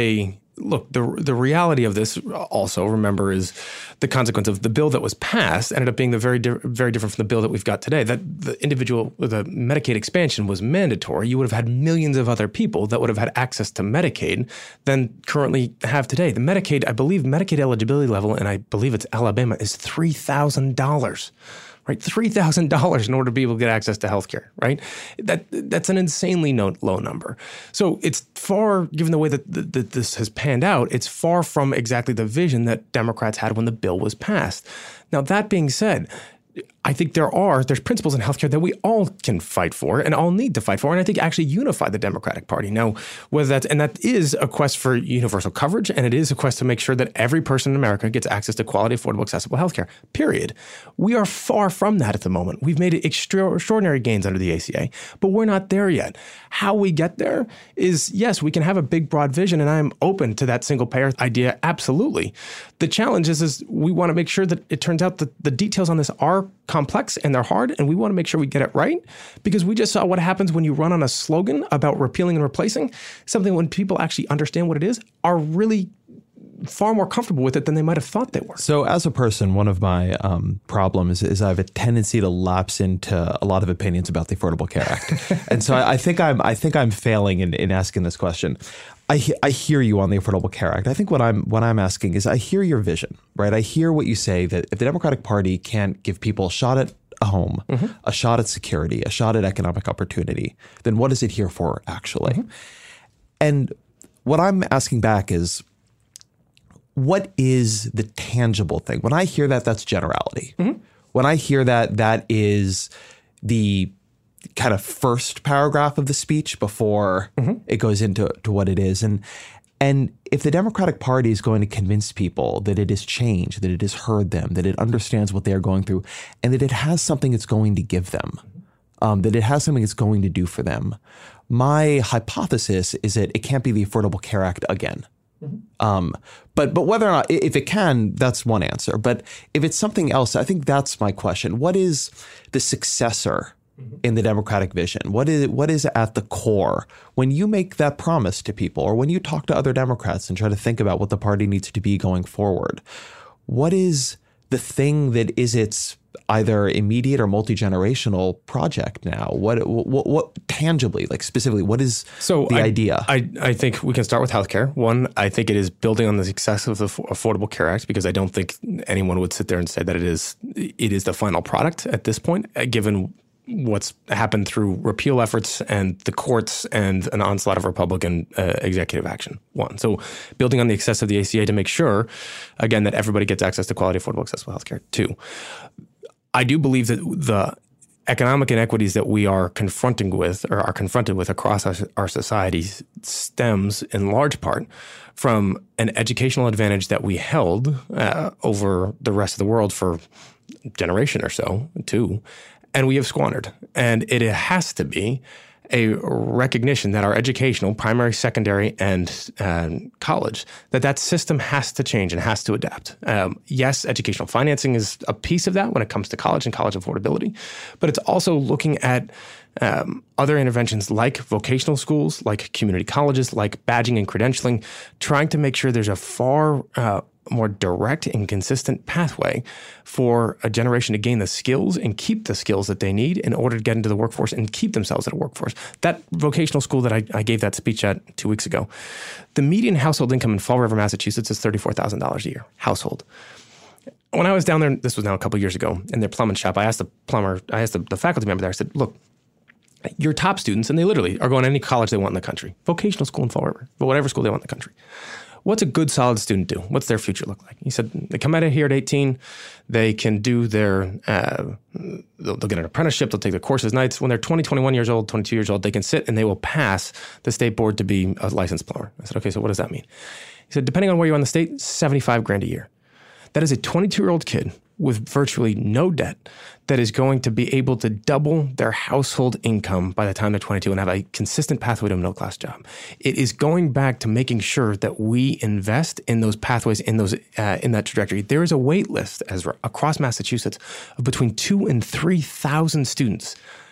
look, the the reality of this also, remember, is the consequence of the bill that was passed ended up being the very di- very different from the bill that we've got today. That the individual, the Medicaid expansion was mandatory. You would have had millions of other people that would have had access to Medicaid than currently have today. The Medicaid, I believe, Medicaid eligibility level, and I believe it's Alabama, is three thousand dollars. Right, three thousand dollars in order to be able to get access to healthcare, right? That That's an insanely no, low number. So it's far, given the way that, that, that this has panned out, it's far from exactly the vision that Democrats had when the bill was passed. Now, that being said, I think there are, there's principles in healthcare that we all can fight for and all need to fight for, and I think actually unify the Democratic Party. Now, whether that's, and that is a quest for universal coverage, and it is a quest to make sure that every person in America gets access to quality, affordable, accessible healthcare, period. We are far from that at the moment. We've made extra, extraordinary gains under the A C A, but we're not there yet. How we get there is, yes, we can have a big, broad vision, and I'm open to that single payer idea, absolutely. The challenge is, is we want to make sure that it turns out that the details on this are complex and they're hard, and we want to make sure we get it right, because we just saw what happens when you run on a slogan about repealing and replacing something. When people actually understand what it is, are really far more comfortable with it than they might have thought they were. So as a person, one of my um, problems is I have a tendency to lapse into a lot of opinions about the Affordable Care Act. And so I, I think I'm I think I'm failing in, in asking this question. I, he- I hear you on the Affordable Care Act. I think what I'm what I'm asking is I hear your vision, right? I hear what you say, that if the Democratic Party can't give people a shot at a home, mm-hmm. a shot at security, a shot at economic opportunity, then what is it here for actually? Mm-hmm. And what I'm asking back is, what is the tangible thing? When I hear that, that's generality. Mm-hmm. When I hear that, that is the kind of first paragraph of the speech before mm-hmm. it goes into to what it is. And and if the Democratic Party is going to convince people that it has changed, that it has heard them, that it understands what they are going through, and that it has something it's going to give them, um, that it has something it's going to do for them, my hypothesis is that it can't be the Affordable Care Act again. Mm-hmm. Um, but but whether or not, if it can, that's one answer. But if it's something else, I think that's my question. What is the successor mm-hmm. in the Democratic vision? What is what is at the core when you make that promise to people, or when you talk to other Democrats and try to think about what the party needs to be going forward? What is the thing that is its either immediate or multi-generational project now? What, what, what tangibly, like specifically, what is so the I, idea? I, I think we can start with healthcare. One, I think it is building on the success of the Affordable Care Act, because I don't think anyone would sit there and say that it is it is the final product at this point, given what's happened through repeal efforts and the courts and an onslaught of Republican uh, executive action. One. So building on the success of the A C A to make sure, again, that everybody gets access to quality, affordable, accessible healthcare. Two, I do believe that the economic inequities that we are confronting with or are confronted with across our, our societies stems in large part from an educational advantage that we held uh, over the rest of the world for a generation or so, two, and we have squandered. And it has to be a recognition that our educational, primary, secondary, and uh, college, that that system has to change and has to adapt. Um, yes, educational financing is a piece of that when it comes to college and college affordability, but it's also looking at um, other interventions like vocational schools, like community colleges, like badging and credentialing, trying to make sure there's a far uh, more direct and consistent pathway for a generation to gain the skills and keep the skills that they need in order to get into the workforce and keep themselves at a workforce. That vocational school that I, I gave that speech at two weeks ago, the median household income in Fall River, Massachusetts is thirty-four thousand dollars a year, household. When I was down there, this was now a couple of years ago, in their plumbing shop, I asked the plumber, I asked the, the faculty member there, I said, look, your top students, and they literally are going to any college they want in the country, vocational school in Fall River, but whatever school they want in the country. What's a good, solid student do? What's their future look like? He said they come out of here at eighteen. They can do their, uh, they'll, they'll get an apprenticeship. They'll take the courses nights. When they're twenty, twenty-one years old, twenty-two years old, they can sit and they will pass the state board to be a licensed plumber. I said, okay, so what does that mean? He said, depending on where you're on the state, seventy-five grand a year. That is a twenty-two-year-old kid with virtually no debt that is going to be able to double their household income by the time they're twenty-two and have a consistent pathway to a middle-class job. It is going back to making sure that we invest in those pathways, in those uh, in that trajectory. There is a wait list, Ezra, across Massachusetts of between two and three thousand students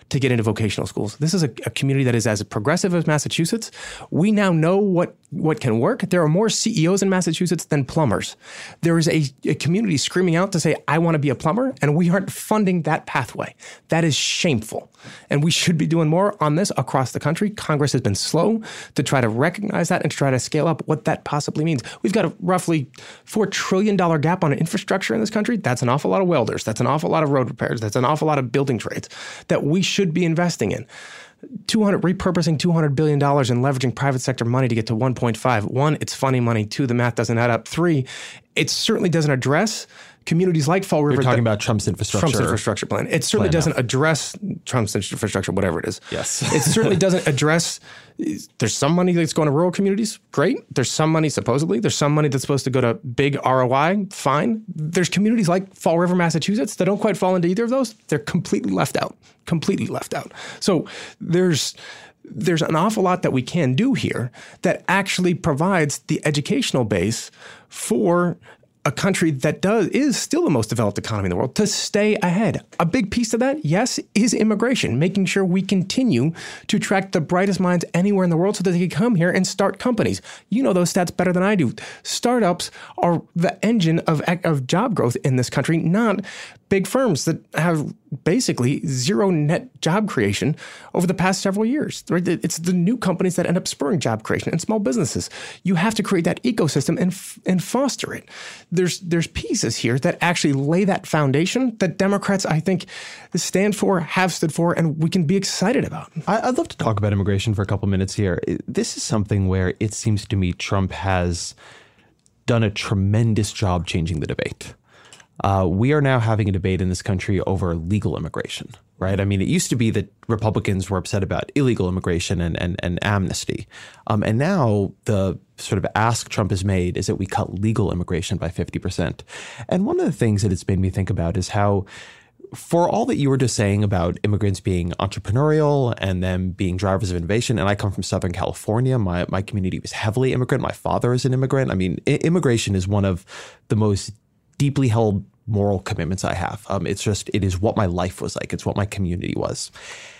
to get into vocational schools. This is a, a community that is as progressive as Massachusetts. We now know what, what can work. There are more C E Os in Massachusetts than plumbers. There is a, a community screaming out to say, I want to be a plumber, and we aren't funding that pathway. That is shameful. And we should be doing more on this across the country. Congress has been slow to try to recognize that and to try to scale up what that possibly means. We've got a roughly four trillion dollars gap on infrastructure in this country. That's an awful lot of welders. That's an awful lot of road repairs. That's an awful lot of building trades that we should be investing in. two hundred repurposing two hundred billion dollars and leveraging private sector money to get to one point five. One, it's funny money. Two, the math doesn't add up. Three, it certainly doesn't address communities like Fall River. You're talking about Trump's infrastructure. Trump's infrastructure plan. It certainly plan doesn't now. address Trump's infrastructure, whatever it is. Yes. It certainly doesn't address, there's some money that's going to rural communities. Great. There's some money, supposedly. There's some money that's supposed to go to big R O I. Fine. There's communities like Fall River, Massachusetts that don't quite fall into either of those. They're completely left out. Completely left out. So there's... There's an awful lot that we can do here that actually provides the educational base for a country that does is still the most developed economy in the world to stay ahead. A big piece of that, yes, is immigration, making sure we continue to attract the brightest minds anywhere in the world so that they can come here and start companies. You know those stats better than I do. Startups are the engine of, of job growth in this country, not big firms that have basically zero net job creation over the past several years. Right? It's the new companies that end up spurring job creation and small businesses. You have to create that ecosystem and and foster it. There's there's pieces here that actually lay that foundation that Democrats, I think, stand for, have stood for, and we can be excited about. I'd love to talk about immigration for a couple minutes here. This is something where it seems to me Trump has done a tremendous job changing the debate. Uh, we are now having a debate in this country over legal immigration, right? I mean, it used to be that Republicans were upset about illegal immigration and, and, and amnesty. Um, and now the sort of ask Trump has made is that we cut legal immigration by fifty percent. And one of the things that it's made me think about is how, for all that you were just saying about immigrants being entrepreneurial and them being drivers of innovation, and I come from Southern California, my, my community was heavily immigrant. My father is an immigrant. I mean, I- immigration is one of the most deeply held moral commitments I have. Um, it's just, it is what my life was like. It's what my community was.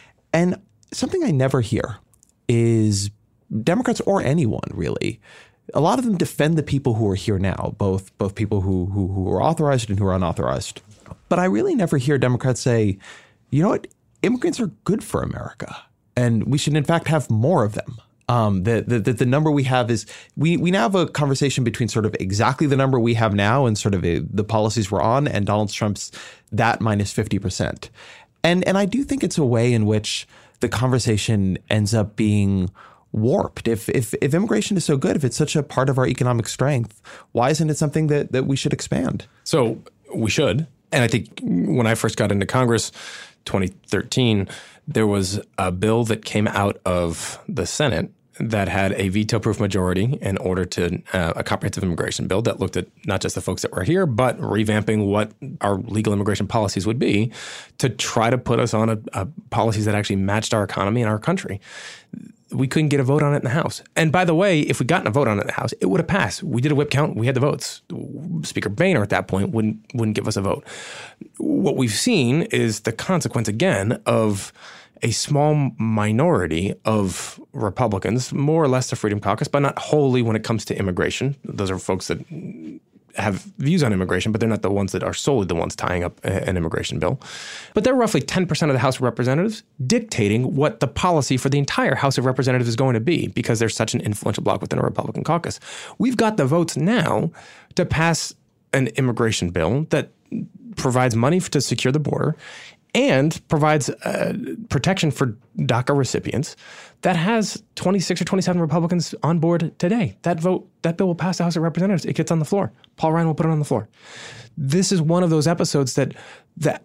And something I never hear is Democrats or anyone really, a lot of them defend the people who are here now, both both people who, who, who are authorized and who are unauthorized. But I really never hear Democrats say, you know what, immigrants are good for America and we should in fact have more of them. Um, the, the the number we have is we we now have a conversation between sort of exactly the number we have now and sort of a, the policies we're on and Donald Trump's that minus fifty percent. And and I do think it's a way in which the conversation ends up being warped. If if if immigration is so good, if it's such a part of our economic strength, why isn't it something that, that we should expand? So we should. And I think when I first got into Congress, twenty thirteen, there was a bill that came out of the Senate that had a veto-proof majority in order to uh, a comprehensive immigration bill that looked at not just the folks that were here, but revamping what our legal immigration policies would be to try to put us on a, a policies that actually matched our economy and our country. We couldn't get a vote on it in the House. And by the way, if we'd gotten a vote on it in the House, it would have passed. We did a whip count. We had the votes. Speaker Boehner at that point wouldn't wouldn't give us a vote. What we've seen is the consequence, again, of a small minority of Republicans, more or less the Freedom Caucus, but not wholly when it comes to immigration. Those are folks that have views on immigration, but they're not the ones that are solely the ones tying up an immigration bill. But they're roughly ten percent of the House of Representatives dictating what the policy for the entire House of Representatives is going to be because there's such an influential bloc within a Republican caucus. We've got the votes now to pass an immigration bill that provides money to secure the border and provides uh, protection for DACA recipients that has twenty-six or twenty-seven Republicans on board today. That vote, that bill will pass the House of Representatives. It gets on the floor. Paul Ryan will put it on the floor. This is one of those episodes that that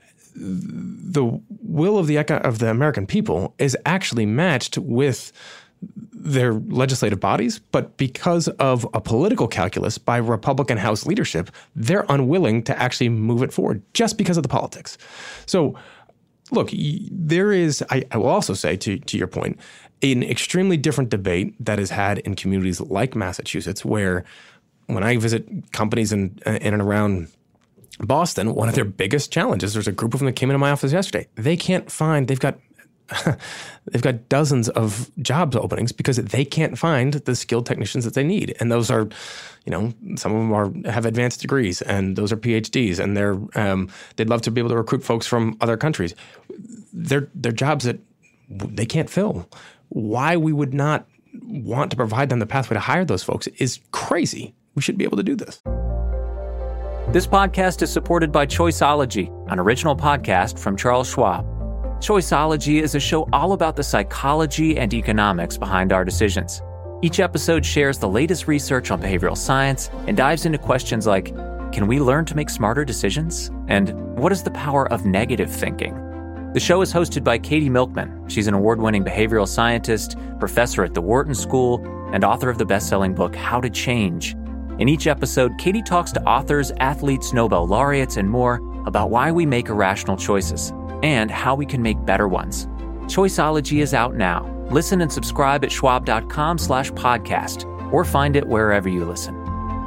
the will of the of the American people is actually matched with their legislative bodies, but because of a political calculus by Republican House leadership, they're unwilling to actually move it forward just because of the politics. So, look, there is, I, I will also say, to, to your point, an extremely different debate that is had in communities like Massachusetts, where when I visit companies in, in and around Boston, one of their biggest challenges, there's a group of them that came into my office yesterday. They can't find, they've got they've got dozens of jobs openings because they can't find the skilled technicians that they need. And those are, you know, some of them are have advanced degrees, and those are P H Ds, and they're um, they'd love to be able to recruit folks from other countries. They're they're jobs that they can't fill. Why we would not want to provide them the pathway to hire those folks is crazy. We should be able to do this. This podcast is supported by Choiceology, an original podcast from Charles Schwab. Choiceology is a show all about the psychology and economics behind our decisions. Each episode shares the latest research on behavioral science and dives into questions like, can we learn to make smarter decisions? And what is the power of negative thinking? The show is hosted by Katie Milkman. She's an award-winning behavioral scientist, professor at the Wharton School, and author of the best-selling book, How to Change. In each episode, Katie talks to authors, athletes, Nobel laureates, and more about why we make irrational choices and how we can make better ones. Choiceology is out now. Listen and subscribe at schwab.com slash podcast or find it wherever you listen.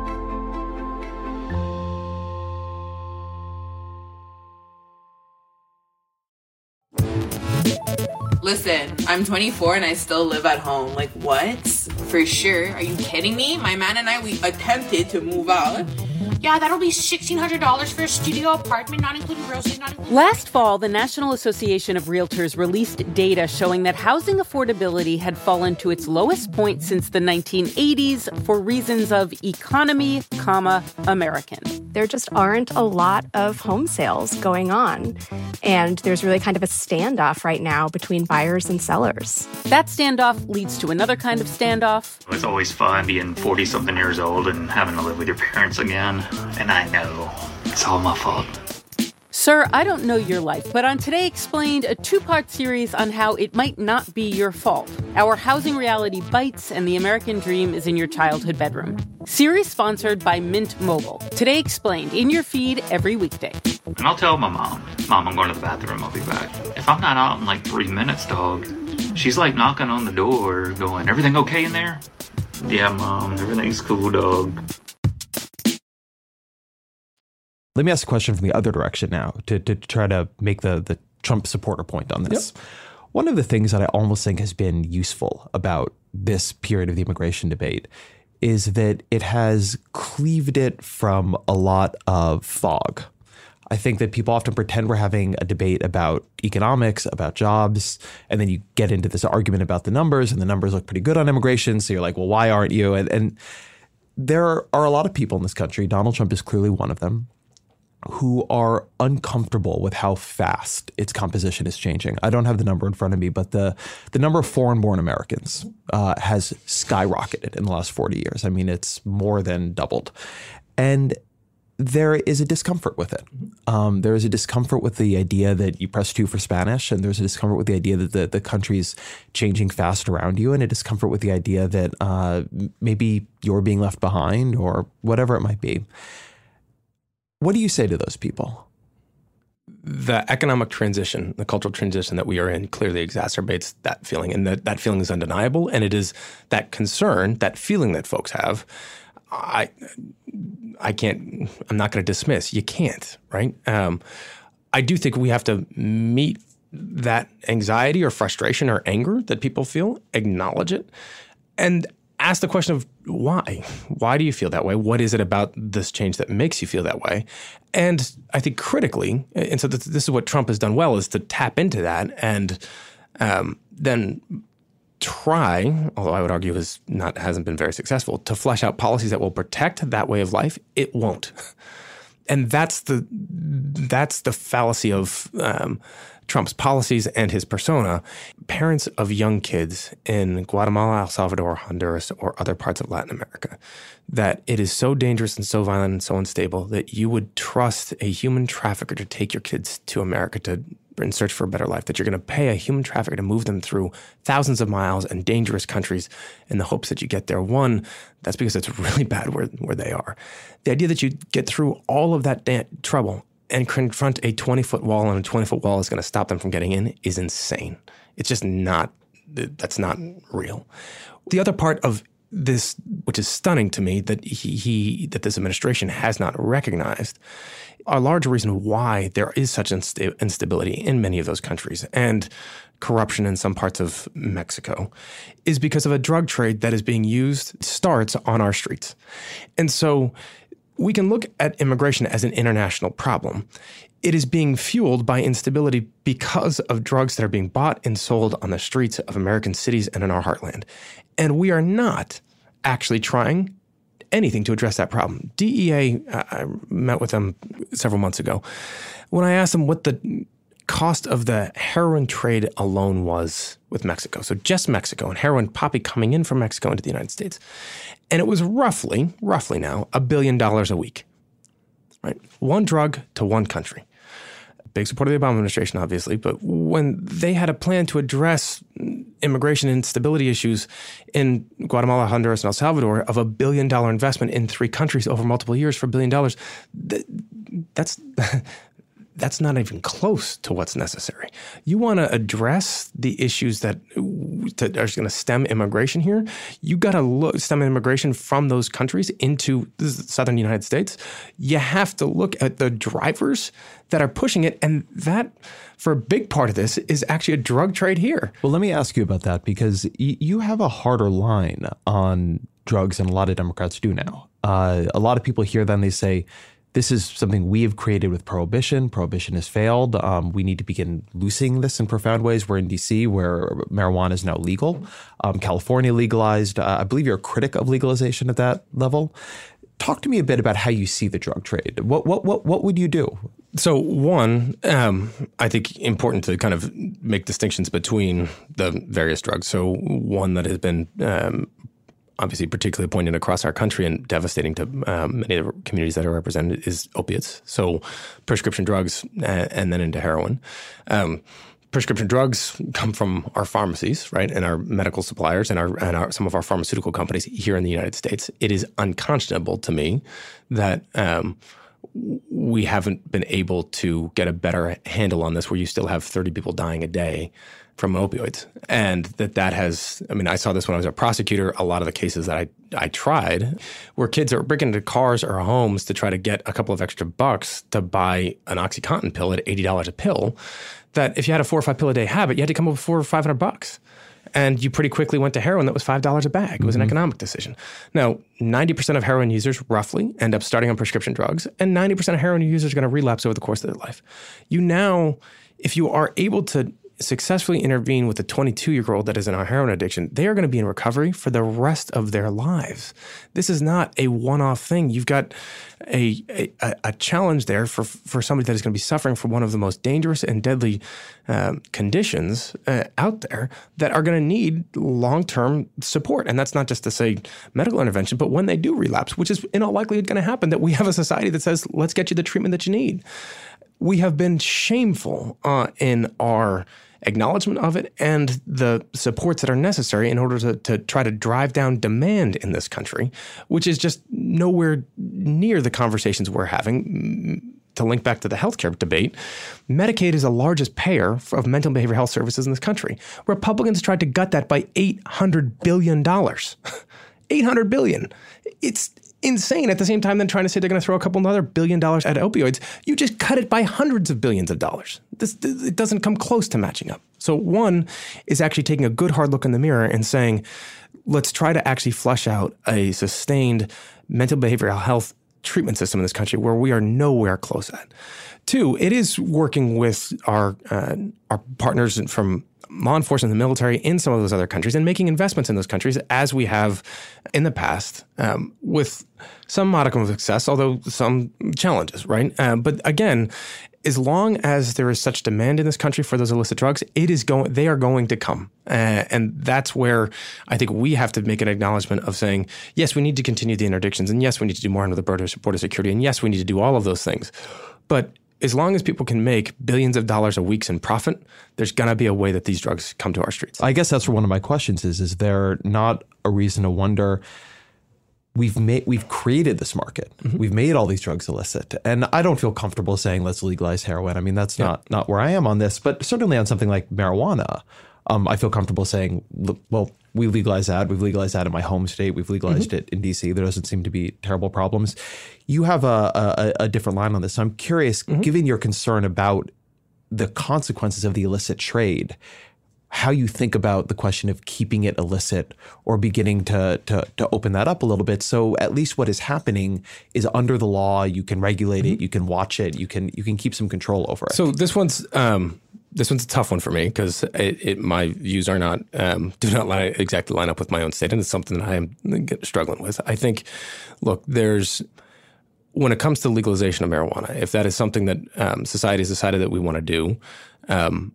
Listen, I'm twenty-four and I still live at home. Like, what? For sure. Are you kidding me? My man and I, we attempted to move out. Yeah, that'll be sixteen hundred dollars for a studio apartment, not including groceries, not including... Last fall, the National Association of Realtors released data showing that housing affordability had fallen to its lowest point since the nineteen eighties for reasons of economy, comma, American. There just aren't a lot of home sales going on. And there's really kind of a standoff right now between buyers and sellers. That standoff leads to another kind of standoff. It's always fun being forty-something years old and having to live with your parents again. And I know it's all my fault. Sir, I don't know your life, but on Today Explained, a two-part series on how it might not be your fault. Our housing reality bites and the American dream is in your childhood bedroom. Series sponsored by Mint Mobile. Today Explained, in your feed every weekday. And I'll tell my mom, Mom, I'm going to the bathroom, I'll be back. If I'm not out in like three minutes, dog, she's like knocking on the door going, everything okay in there? Yeah, Mom, everything's cool, dog. Let me ask a question from the other direction now to, to try to make the, the Trump supporter point on this. Yep. One of the things that I almost think has been useful about this period of the immigration debate is that it has cleaved it from a lot of fog. I think that people often pretend we're having a debate about economics, about jobs, and then you get into this argument about the numbers, and the numbers look pretty good on immigration. So you're like, well, why aren't you? And, and there are a lot of people in this country, Donald Trump is clearly one of them, who are uncomfortable with how fast its composition is changing. I don't have the number in front of me, but the the number of foreign-born Americans uh, has skyrocketed in the last forty years. I mean, it's more than doubled. And there is a discomfort with it. Um, there is a discomfort with the idea that you press two for Spanish, and there's a discomfort with the idea that the, the country's changing fast around you, and a discomfort with the idea that uh, maybe you're being left behind or whatever it might be. What do you say to those people? The economic transition, the cultural transition that we are in clearly exacerbates that feeling, and that, that feeling is undeniable. And it is that concern, that feeling that folks have, I I can't, I'm not going to dismiss. You can't, right? Um, I do think we have to meet that anxiety or frustration or anger that people feel, acknowledge it, and ask the question of why. Why do you feel that way? What is it about this change that makes you feel that way? And I think critically, and so this, this is what Trump has done well, is to tap into that and um, then try, although I would argue has not hasn't been very successful, to flesh out policies that will protect that way of life. It won't. And that's the that's the fallacy of um, Trump's policies and his persona. Parents of young kids in Guatemala, El Salvador, Honduras, or other parts of Latin America, that it is so dangerous and so violent and so unstable that you would trust a human trafficker to take your kids to America to in search for a better life, that you're going to pay a human trafficker to move them through thousands of miles and dangerous countries in the hopes that you get there. One, that's because it's really bad where, where they are. The idea that you get through all of that da- trouble and confront a twenty-foot wall, and a twenty-foot wall is going to stop them from getting in is insane. It's just not, that's not real. The other part of this, which is stunning to me, that he, he that this administration has not recognized a large reason why there is such insta- instability in many of those countries and corruption in some parts of Mexico is because of a drug trade that is being used, starts on our streets. And so we can look at immigration as an international problem. It is being fueled by instability because of drugs that are being bought and sold on the streets of American cities and in our heartland. And we are not actually trying anything to address that problem. D E A, I met with them several months ago. When I asked them what the cost of the heroin trade alone was with Mexico, so just Mexico and heroin poppy coming in from Mexico into the United States, and it was roughly, roughly now, a billion dollars a week, right? One drug to one country. Big supporter of the Obama administration, obviously, but when they had a plan to address immigration and stability issues in Guatemala, Honduras, and El Salvador of a billion dollar investment in three countries over multiple years for a billion dollars, that, that's that's not even close to what's necessary. You want to address the issues that, that are going to stem immigration here. You got to look stem immigration from those countries into the southern United States. You have to look at the drivers that are pushing it. And that, for a big part of this, is actually a drug trade here. Well, let me ask you about that, because y- you have a harder line on drugs than a lot of Democrats do now. Uh, a lot of people hear them, they say, this is something we have created with prohibition. Prohibition has failed. Um, we need to begin loosening this in profound ways. We're in D C, where marijuana is now legal. Um, California legalized. Uh, I believe you're a critic of legalization at that level. Talk to me a bit about how you see the drug trade. What what what what would you do? So one, um, I think important to kind of make distinctions between the various drugs. So one that has been um, obviously particularly poignant across our country and devastating to um, many of the communities that are represented is opiates. So prescription drugs uh, and then into heroin. Um, prescription drugs come from our pharmacies, right, and our medical suppliers and our and our, some of our pharmaceutical companies here in the United States. It is unconscionable to me that um, we haven't been able to get a better handle on this, where you still have thirty people dying a day from opioids. And that that has, I mean, I saw this when I was a prosecutor. A lot of the cases that I, I tried where kids are breaking into cars or homes to try to get a couple of extra bucks to buy an OxyContin pill at eighty dollars a pill, that if you had a four or five pill a day habit, you had to come up with four or five hundred bucks. And you pretty quickly went to heroin that was five dollars a bag. It was mm-hmm. an economic decision. Now, ninety percent of heroin users roughly end up starting on prescription drugs, and ninety percent of heroin users are going to relapse over the course of their life. You now, if you are able to successfully intervene with a twenty-two-year-old that is in a heroin addiction, they are going to be in recovery for the rest of their lives. This is not a one-off thing. You've got a a, a challenge there for, for somebody that is going to be suffering from one of the most dangerous and deadly um, conditions uh, out there that are going to need long-term support. And that's not just to say medical intervention, but when they do relapse, which is in all likelihood going to happen, that we have a society that says, let's get you the treatment that you need. We have been shameful uh, in our acknowledgement of it and the supports that are necessary in order to, to try to drive down demand in this country, which is just nowhere near the conversations we're having. To link back to the healthcare debate, Medicaid is the largest payer of mental and behavioral health services in this country. Republicans tried to gut that by eight hundred billion dollars. eight hundred billion dollars. It's insane. At the same time, then trying to say they're going to throw a couple another billion dollars at opioids, you just cut it by hundreds of billions of dollars. This, it doesn't come close to matching up. So one is actually taking a good hard look in the mirror and saying, let's try to actually flesh out a sustained mental behavioral health treatment system in this country where we are nowhere close at. Two, it is working with our uh, our partners from law enforcement and the military in some of those other countries and making investments in those countries as we have in the past um, with some modicum of success, although some challenges, right? Uh, but again, as long as there is such demand in this country for those illicit drugs, it is going. They are going to come. Uh, and that's where I think we have to make an acknowledgement of saying, yes, we need to continue the interdictions, and yes, we need to do more under the border, border security, and yes, we need to do all of those things. But as long as people can make billions of dollars a week in profit, there's going to be a way that these drugs come to our streets. I guess that's where one of my questions is, is there not a reason to wonder, we've made, we've created this market. Mm-hmm. We've made all these drugs illicit. And I don't feel comfortable saying let's legalize heroin. I mean, that's yeah. not, not where I am on this, but certainly on something like marijuana. Um, I feel comfortable saying, look, well, we legalized that. We've legalized that in my home state. We've legalized mm-hmm. it in D C. There doesn't seem to be terrible problems. You have a, a, a different line on this. So I'm curious, mm-hmm. given your concern about the consequences of the illicit trade, how you think about the question of keeping it illicit or beginning to, to to open that up a little bit. So at least what is happening is under the law. You can regulate mm-hmm. it. You can watch it. You can you can keep some control over it. So this one's um, this one's a tough one for me because it, it, my views are not um, do not line, exactly line up with my own state, and it's something that I am struggling with. I think, look, there's when it comes to legalization of marijuana, if that is something that um, society has decided that we want to do. Um,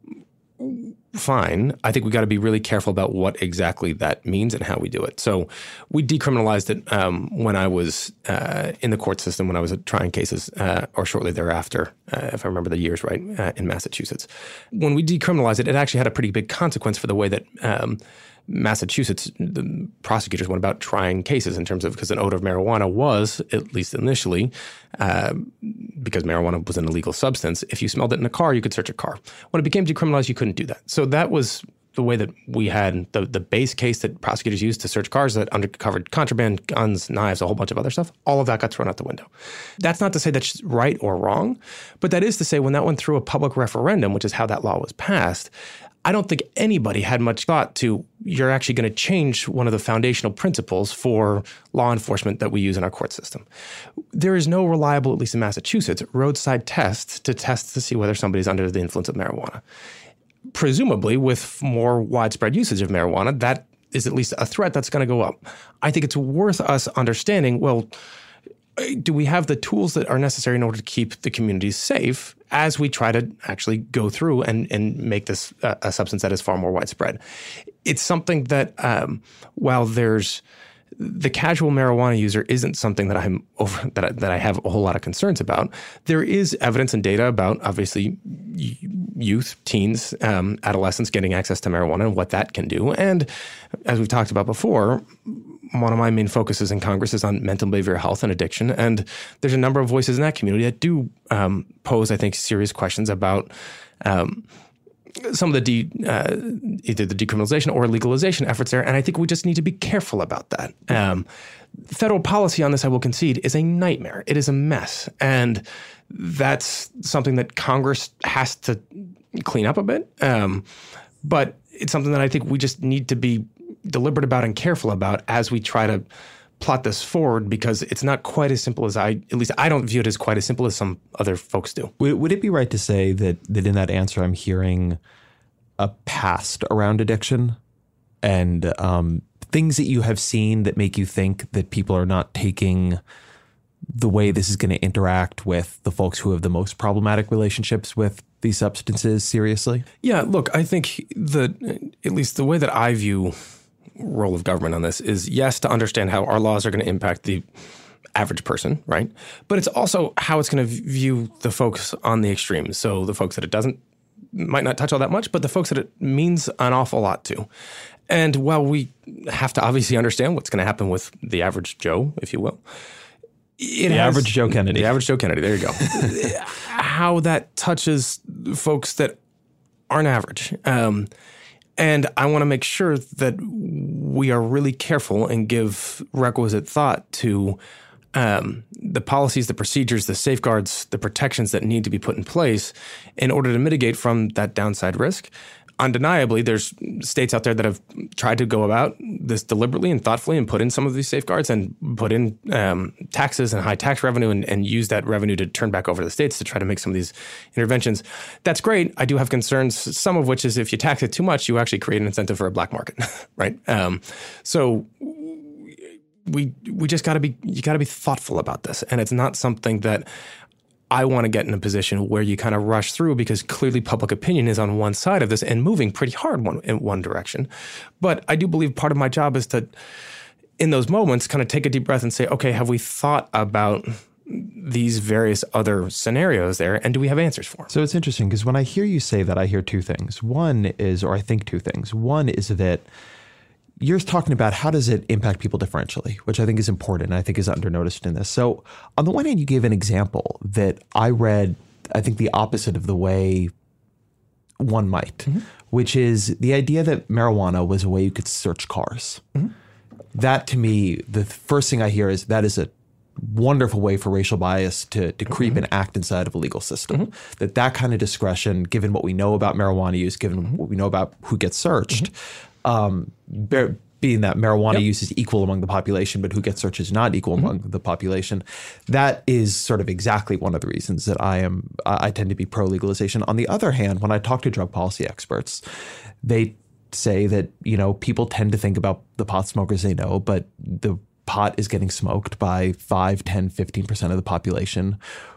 Fine. I think we got to be really careful about what exactly that means and how we do it. So we decriminalized it um, when I was uh, in the court system, when I was trying cases, uh, or shortly thereafter, uh, if I remember the years right, uh, in Massachusetts. When we decriminalized it, it actually had a pretty big consequence for the way that um, Massachusetts, the prosecutors went about trying cases in terms of, because an odor of marijuana was, at least initially, uh, because marijuana was an illegal substance, if you smelled it in a car, you could search a car. When it became decriminalized, you couldn't do that. So that was the way that we had the, the base case that prosecutors used to search cars that undercovered contraband, guns, knives, a whole bunch of other stuff. All of that got thrown out the window. That's not to say that's right or wrong, but that is to say when that went through a public referendum, which is how that law was passed, I don't think anybody had much thought to, you're actually going to change one of the foundational principles for law enforcement that we use in our court system. There is no reliable, at least in Massachusetts, roadside test to test to see whether somebody's under the influence of marijuana. Presumably, with more widespread usage of marijuana, that is at least a threat that's going to go up. I think it's worth us understanding, well, do we have the tools that are necessary in order to keep the communities safe as we try to actually go through and, and make this uh, a substance that is far more widespread? It's something that um, while there's the casual marijuana user isn't something that I'm over that I, that I have a whole lot of concerns about. There is evidence and data about obviously youth, teens, um, adolescents getting access to marijuana and what that can do. And as we've talked about before, one of my main focuses in Congress is on mental behavioral health and addiction. And there's a number of voices in that community that do um, pose, I think, serious questions about um, some of the de, uh, either the decriminalization or legalization efforts there. And I think we just need to be careful about that. Um, federal policy on this, I will concede, is a nightmare. It is a mess. And that's something that Congress has to clean up a bit. Um, but it's something that I think we just need to be deliberate about and careful about as we try to plot this forward, because it's not quite as simple as I, at least I don't view it as quite as simple as some other folks do. Would, would it be right to say that that in that answer I'm hearing a past around addiction and um, things that you have seen that make you think that people are not taking the way this is going to interact with the folks who have the most problematic relationships with these substances seriously? Yeah, look, I think the at least the way that I view role of government on this is, yes, to understand how our laws are going to impact the average person, right? But it's also how it's going to view the folks on the extremes. So the folks that it doesn't, might not touch all that much, but the folks that it means an awful lot to. And while we have to obviously understand what's going to happen with the average Joe, if you will, It the has, average Joe Kennedy. The average Joe Kennedy. There you go. How that touches folks that aren't average. Um, and I want to make sure that we are really careful and give requisite thought to um, the policies, the procedures, the safeguards, the protections that need to be put in place in order to mitigate from that downside risk. Undeniably, there's states out there that have tried to go about this deliberately and thoughtfully and put in some of these safeguards and put in um, taxes and high tax revenue and, and use that revenue to turn back over to the states to try to make some of these interventions. That's great. I do have concerns, some of which is if you tax it too much, you actually create an incentive for a black market, right? Um, so we we just got to be, you got to be thoughtful about this. And it's not something that I want to get in a position where you kind of rush through, because clearly public opinion is on one side of this and moving pretty hard one, in one direction. But I do believe part of my job is to, in those moments, kind of take a deep breath and say, okay, have we thought about these various other scenarios there, and do we have answers for them? So it's interesting, because when I hear you say that, I hear two things. One is, or I think two things. One is that you're talking about how does it impact people differentially, which I think is important and I think is undernoticed in this. So on the one hand, you gave an example that I read, I think the opposite of the way one might, mm-hmm. which is the idea that marijuana was a way you could search cars. Mm-hmm. That, to me, the first thing I hear is that is a wonderful way for racial bias to, to creep mm-hmm. and act inside of a legal system. Mm-hmm. That that kind of discretion, given what we know about marijuana use, given mm-hmm. what we know about who gets searched, mm-hmm. um, bear, being that marijuana yep. use is equal among the population, but who gets searched is not equal mm-hmm. among the population. That is sort of exactly one of the reasons that I am I tend to be pro-legalization. On the other hand, when I talk to drug policy experts, they say that, you know, people tend to think about the pot smokers they know, but the pot is getting smoked by five, ten, fifteen percent of the population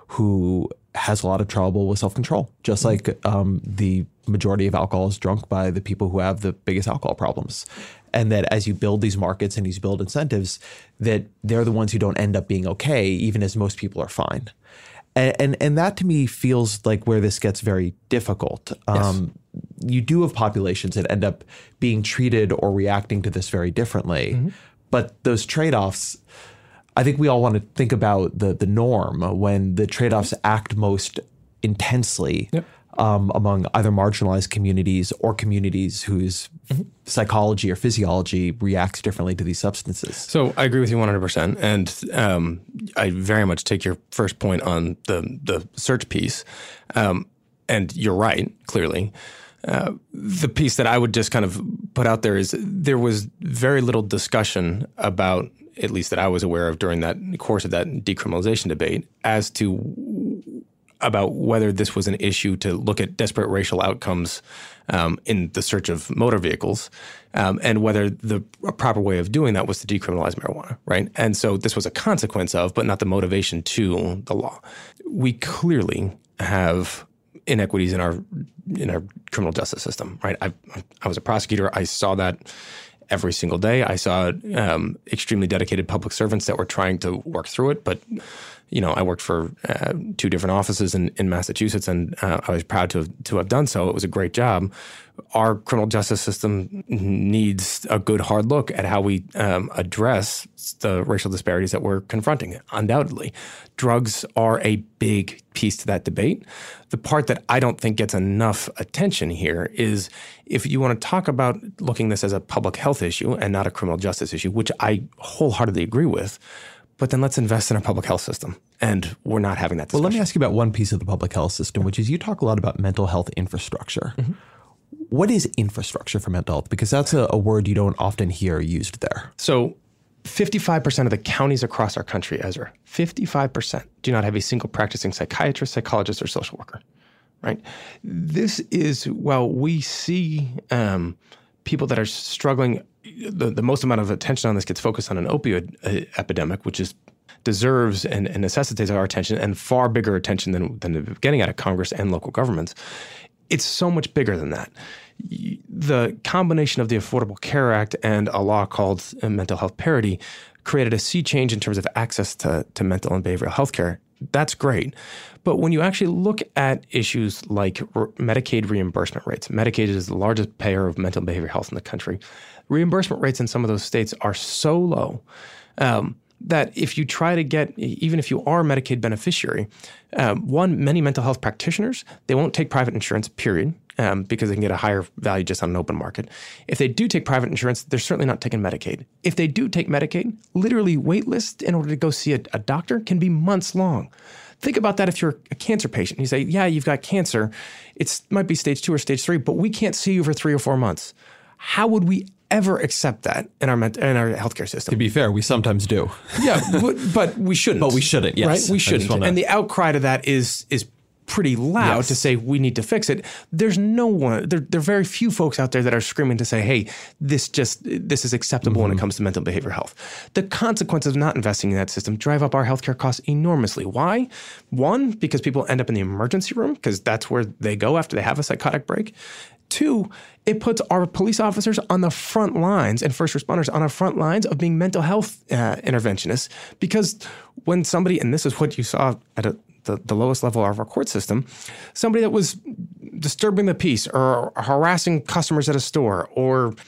who has a lot of trouble with self-control, just mm-hmm. like um, the majority of alcohol is drunk by the people who have the biggest alcohol problems. And that as you build these markets and you build incentives, that they're the ones who don't end up being okay, even as most people are fine. And and, and that to me feels like where this gets very difficult. Yes. Um, you do have populations that end up being treated or reacting to this very differently. Mm-hmm. But those trade-offs, I think we all want to think about the the norm when the trade-offs act most intensely yep. um, among either marginalized communities or communities whose mm-hmm. psychology or physiology reacts differently to these substances. So I agree with you one hundred percent. And um, I very much take your first point on the, the search piece. Um, and you're right, clearly. Uh, the piece that I would just kind of put out there is there was very little discussion about, at least that I was aware of during that course of that decriminalization debate, as to about whether this was an issue to look at desperate racial outcomes um, in the search of motor vehicles, um, and whether the proper way of doing that was to decriminalize marijuana, right? And so this was a consequence of, but not the motivation to, the law. We clearly have inequities in our in our criminal justice system, right? I I was a prosecutor. I saw that every single day. I saw um, extremely dedicated public servants that were trying to work through it. But, you know, I worked for uh, two different offices in, in Massachusetts, and uh, I was proud to have, to have done so. It was a great job. Our criminal justice system needs a good hard look at how we um, address the racial disparities that we're confronting, undoubtedly. Drugs are a big piece to that debate. The part that I don't think gets enough attention here is if you want to talk about looking this as a public health issue and not a criminal justice issue, which I wholeheartedly agree with, but then let's invest in our public health system. And we're not having that discussion. Well, let me ask you about one piece of the public health system, which is you talk a lot about mental health infrastructure. Mm-hmm. What is infrastructure for mental health? Because that's a, a word you don't often hear used there. So fifty-five percent of the counties across our country, Ezra, fifty-five percent do not have a single practicing psychiatrist, psychologist, or social worker, right? This is, while we see um, people that are struggling, the, the most amount of attention on this gets focused on an opioid uh, epidemic, which is deserves and, and necessitates our attention and far bigger attention than, than getting out of Congress and local governments. It's so much bigger than that. The combination of the Affordable Care Act and a law called mental health parity created a sea change in terms of access to, to mental and behavioral health care. That's great. But when you actually look at issues like re- Medicaid reimbursement rates, Medicaid is the largest payer of mental and behavioral health in the country. Reimbursement rates in some of those states are so low um, that if you try to get, even if you are a Medicaid beneficiary, um, one, many mental health practitioners, they won't take private insurance, period, um, because they can get a higher value just on an open market. If they do take private insurance, they're certainly not taking Medicaid. If they do take Medicaid, literally wait lists in order to go see a, a doctor can be months long. Think about that if you're a cancer patient. You say, yeah, you've got cancer. It might be stage two or stage three, but we can't see you for three or four months. How would we ever accept that in our in our healthcare system? To be fair, we sometimes do. Yeah, but, but we shouldn't. But we shouldn't, yes. Right? We shouldn't. To... And the outcry to that is is pretty loud yes. to say we need to fix it. There's no one, there, there are very few folks out there that are screaming to say, hey, this just, this is acceptable mm-hmm. when it comes to mental and behavioral health. The consequences of not investing in that system drive up our healthcare costs enormously. Why? One, because people end up in the emergency room because that's where they go after they have a psychotic break. Two, it puts our police officers on the front lines and first responders on the front lines of being mental health uh, interventionists, because when somebody, and this is what you saw at a, the, the lowest level of our court system, somebody that was disturbing the peace or harassing customers at a store or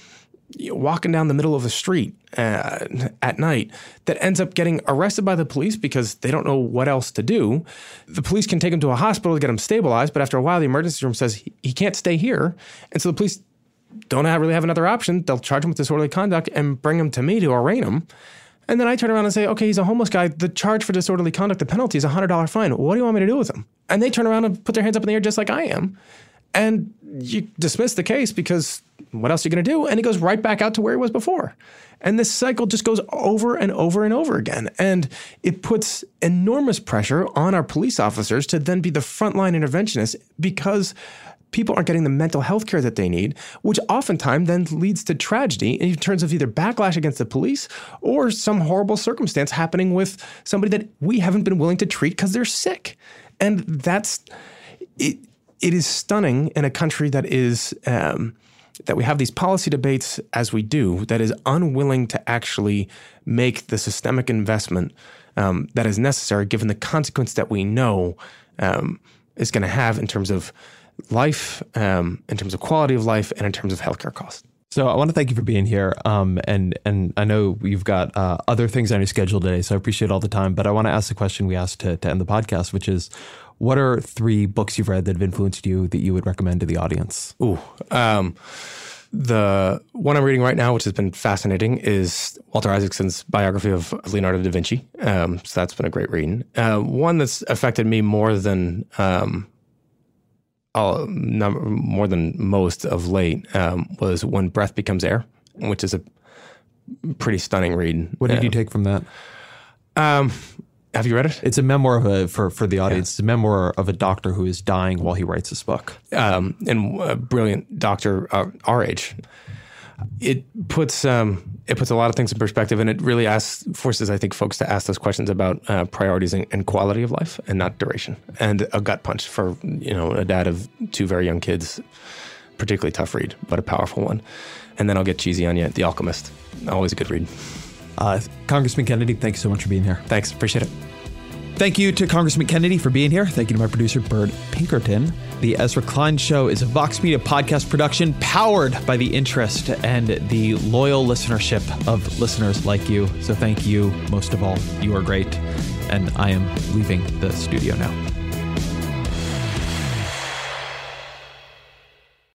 walking down the middle of the street uh, at night that ends up getting arrested by the police because they don't know what else to do. The police can take him to a hospital to get him stabilized, but after a while, the emergency room says he, he can't stay here. And so the police don't have, really have another option. They'll charge him with disorderly conduct and bring him to me to arraign him. And then I turn around and say, okay, he's a homeless guy. The charge for disorderly conduct, the penalty is a one hundred dollars fine. What do you want me to do with him? And they turn around and put their hands up in the air just like I am. And you dismiss the case because what else are you going to do? And he goes right back out to where he was before. And this cycle just goes over and over and over again. And it puts enormous pressure on our police officers to then be the frontline interventionists because people aren't getting the mental health care that they need, which oftentimes then leads to tragedy in terms of either backlash against the police or some horrible circumstance happening with somebody that we haven't been willing to treat because they're sick. And that's it. It is stunning in a country that is um, that we have these policy debates as we do, that is unwilling to actually make the systemic investment um, that is necessary given the consequence that we know um, is going to have in terms of life, um, in terms of quality of life, and in terms of healthcare costs. So I want to thank you for being here. Um, and and I know you've got uh, other things on your schedule today, so I appreciate all the time. But I want to ask the question we asked to, to end the podcast, which is, what are three books you've read that have influenced you that you would recommend to the audience? Ooh, um, the one I'm reading right now, which has been fascinating, is Walter Isaacson's biography of Leonardo da Vinci. Um, so that's been a great reading. Uh, one that's affected me more than um, all, number, more than most of late um, was When Breath Becomes Air, which is a pretty stunning read. What did uh, you take from that? Um, Have you read it? It's a memoir of a, for, for the audience. Yeah. It's a memoir of a doctor who is dying while he writes this book. Um, and a brilliant doctor, uh, our age. It puts um, it puts a lot of things in perspective, and it really asks, forces, I think, folks to ask those questions about uh, priorities and, and quality of life, and not duration. And a gut punch for, you know, a dad of two very young kids. Particularly tough read, but a powerful one. And then I'll get cheesy on you. The Alchemist, always a good read. Uh, Congressman Kennedy, thanks so much for being here. Thanks. Appreciate it. Thank you to Congressman Kennedy for being here. Thank you to my producer, Bird Pinkerton. The Ezra Klein Show is a Vox Media podcast production powered by the interest and the loyal listenership of listeners like you. So thank you. Most of all, you are great. And I am leaving the studio now.